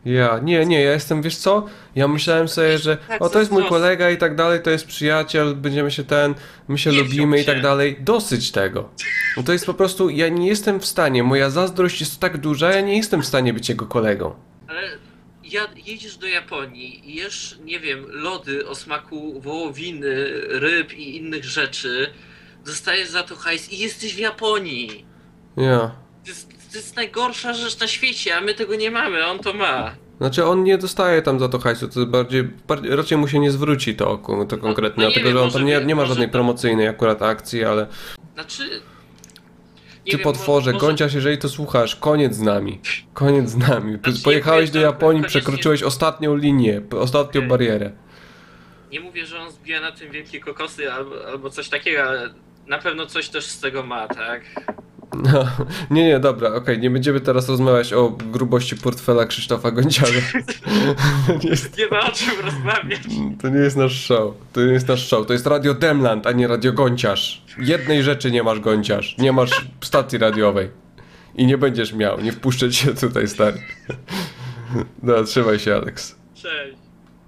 Ja, nie, nie, ja jestem, wiesz co? Ja myślałem sobie, że Tak, o, to jest mój zazdrosny. kolega i tak dalej, to jest przyjaciel, będziemy się ten, my się Nie lubimy wziął i tak się. dalej. Dosyć tego. No to jest po prostu, ja nie jestem w stanie, moja zazdrość jest tak duża, ja nie jestem w stanie być jego kolegą. Ale ja, jedziesz do Japonii i jesz, nie wiem, lody o smaku wołowiny, ryb i innych rzeczy, dostajesz za to hajs i jesteś w Japonii. Ja. To jest, to jest najgorsza rzecz na świecie, a my tego nie mamy, a on to ma. Znaczy on nie dostaje tam za to hajsu, to bardziej, bardziej raczej mu się nie zwróci to, to konkretnie, no nie dlatego wiem, że on może tam nie, wie- nie ma może żadnej to- promocyjnej akurat akcji, ale Znaczy... nie ty wiem, potworze, mo- może- Gonciarz, jeżeli to słuchasz, koniec z nami, koniec z nami, Znaczy, pojechałeś ja do mówię, to Japonii, koniecznie- przekroczyłeś ostatnią linię, ostatnią Okej. barierę. Nie mówię, że on zbija na tym wielkie kokosy albo, albo coś takiego, ale na pewno coś też z tego ma, tak? No, nie, nie, dobra, okej, nie będziemy teraz rozmawiać o grubości portfela Krzysztofa Gonciarza. To nie jest, Nie ma o czym rozmawiać. to nie jest nasz show, to nie jest nasz show, to jest Radio Demland, a nie Radio Gonciarz. Jednej rzeczy nie masz, Gonciarz, nie masz stacji radiowej. I nie będziesz miał, nie wpuszczę cię tutaj, stary. No, trzymaj się, Alex. Cześć.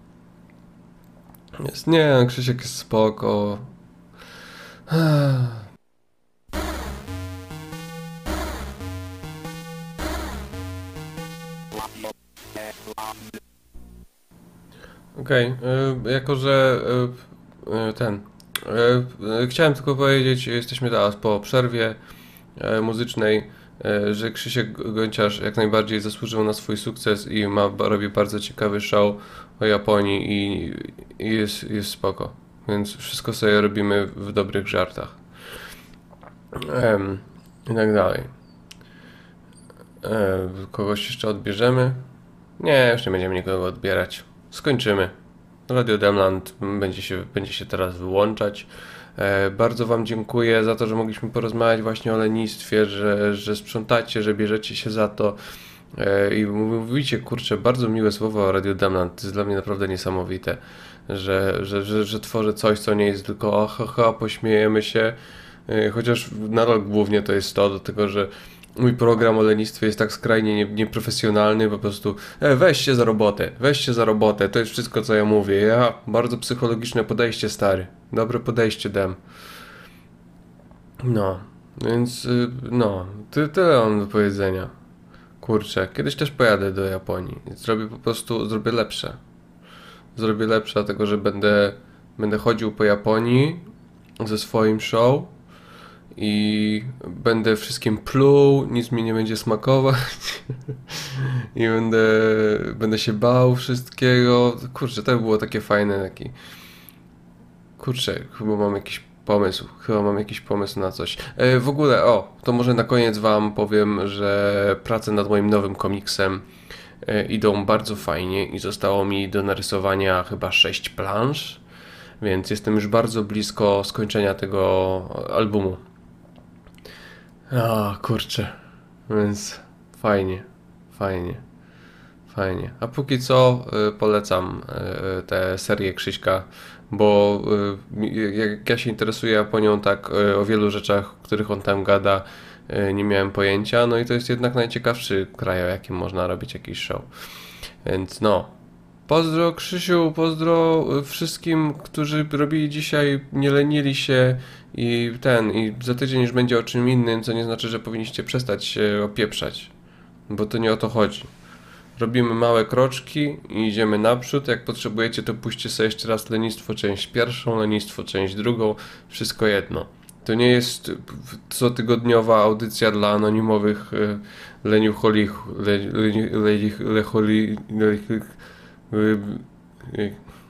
Jest, nie, Krzysiek jest spoko. Okej, okay, jako że y, y, ten. Y, y, chciałem tylko powiedzieć, jesteśmy teraz po przerwie y, muzycznej, y, że Krzysiek Gonciarz jak najbardziej zasłużył na swój sukces i ma, robi bardzo ciekawy show o Japonii i, i jest, jest spoko. Więc wszystko sobie robimy w dobrych żartach. Em, I tak dalej. E, kogoś jeszcze odbierzemy? Nie, już nie będziemy nikogo odbierać. Skończymy. Radio Demland będzie się, będzie się teraz wyłączać. E, bardzo wam dziękuję za to, że mogliśmy porozmawiać właśnie o lenistwie, że, że sprzątacie, że bierzecie się za to. E, I mówicie, kurczę, bardzo miłe słowa o Radio Demland. To jest dla mnie naprawdę niesamowite, że, że, że, że tworzę coś, co nie jest tylko ha, ha, pośmiejemy się. E, chociaż nadal głównie to jest to, do tego, że mój program o lenistwie jest tak skrajnie nie, nieprofesjonalny, po prostu e, weź się za robotę, weź się za robotę, to jest wszystko, co ja mówię. Ja, bardzo psychologiczne podejście, stary. Dobre podejście, Dem. No, więc y, no, ty, tyle mam do powiedzenia. Kurczę, kiedyś też pojadę do Japonii. Zrobię po prostu, zrobię lepsze. Zrobię lepsze, dlatego że będę, będę chodził po Japonii ze swoim show i będę wszystkim pluł, nic mi nie będzie smakować i będę, będę się bał wszystkiego. Kurczę, to by było takie fajne, taki... Kurczę, chyba mam jakiś pomysł, chyba mam jakiś pomysł na coś. E, w ogóle, o, to może na koniec wam powiem, że prace nad moim nowym komiksem e, idą bardzo fajnie i zostało mi do narysowania chyba sześć plansz, więc jestem już bardzo blisko skończenia tego albumu. A, kurczę, więc fajnie, fajnie, fajnie. A póki co y, polecam y, tę serię Krzyśka, bo y, jak ja się interesuję Japonią tak y, o wielu rzeczach, o których on tam gada, y, nie miałem pojęcia, no i to jest jednak najciekawszy kraj, o jakim można robić jakiś show. Więc no, pozdro Krzysiu, pozdro wszystkim, którzy robili dzisiaj, nie lenili się i ten, i za tydzień już będzie o czym innym, co nie znaczy, że powinniście przestać się opieprzać, bo to nie o to chodzi. Robimy małe kroczki i idziemy naprzód. Jak potrzebujecie, to puśćcie sobie jeszcze raz lenistwo część pierwszą, lenistwo część drugą, wszystko jedno. To nie jest cotygodniowa audycja dla anonimowych leniucholich, le, le, le, lecholi, le,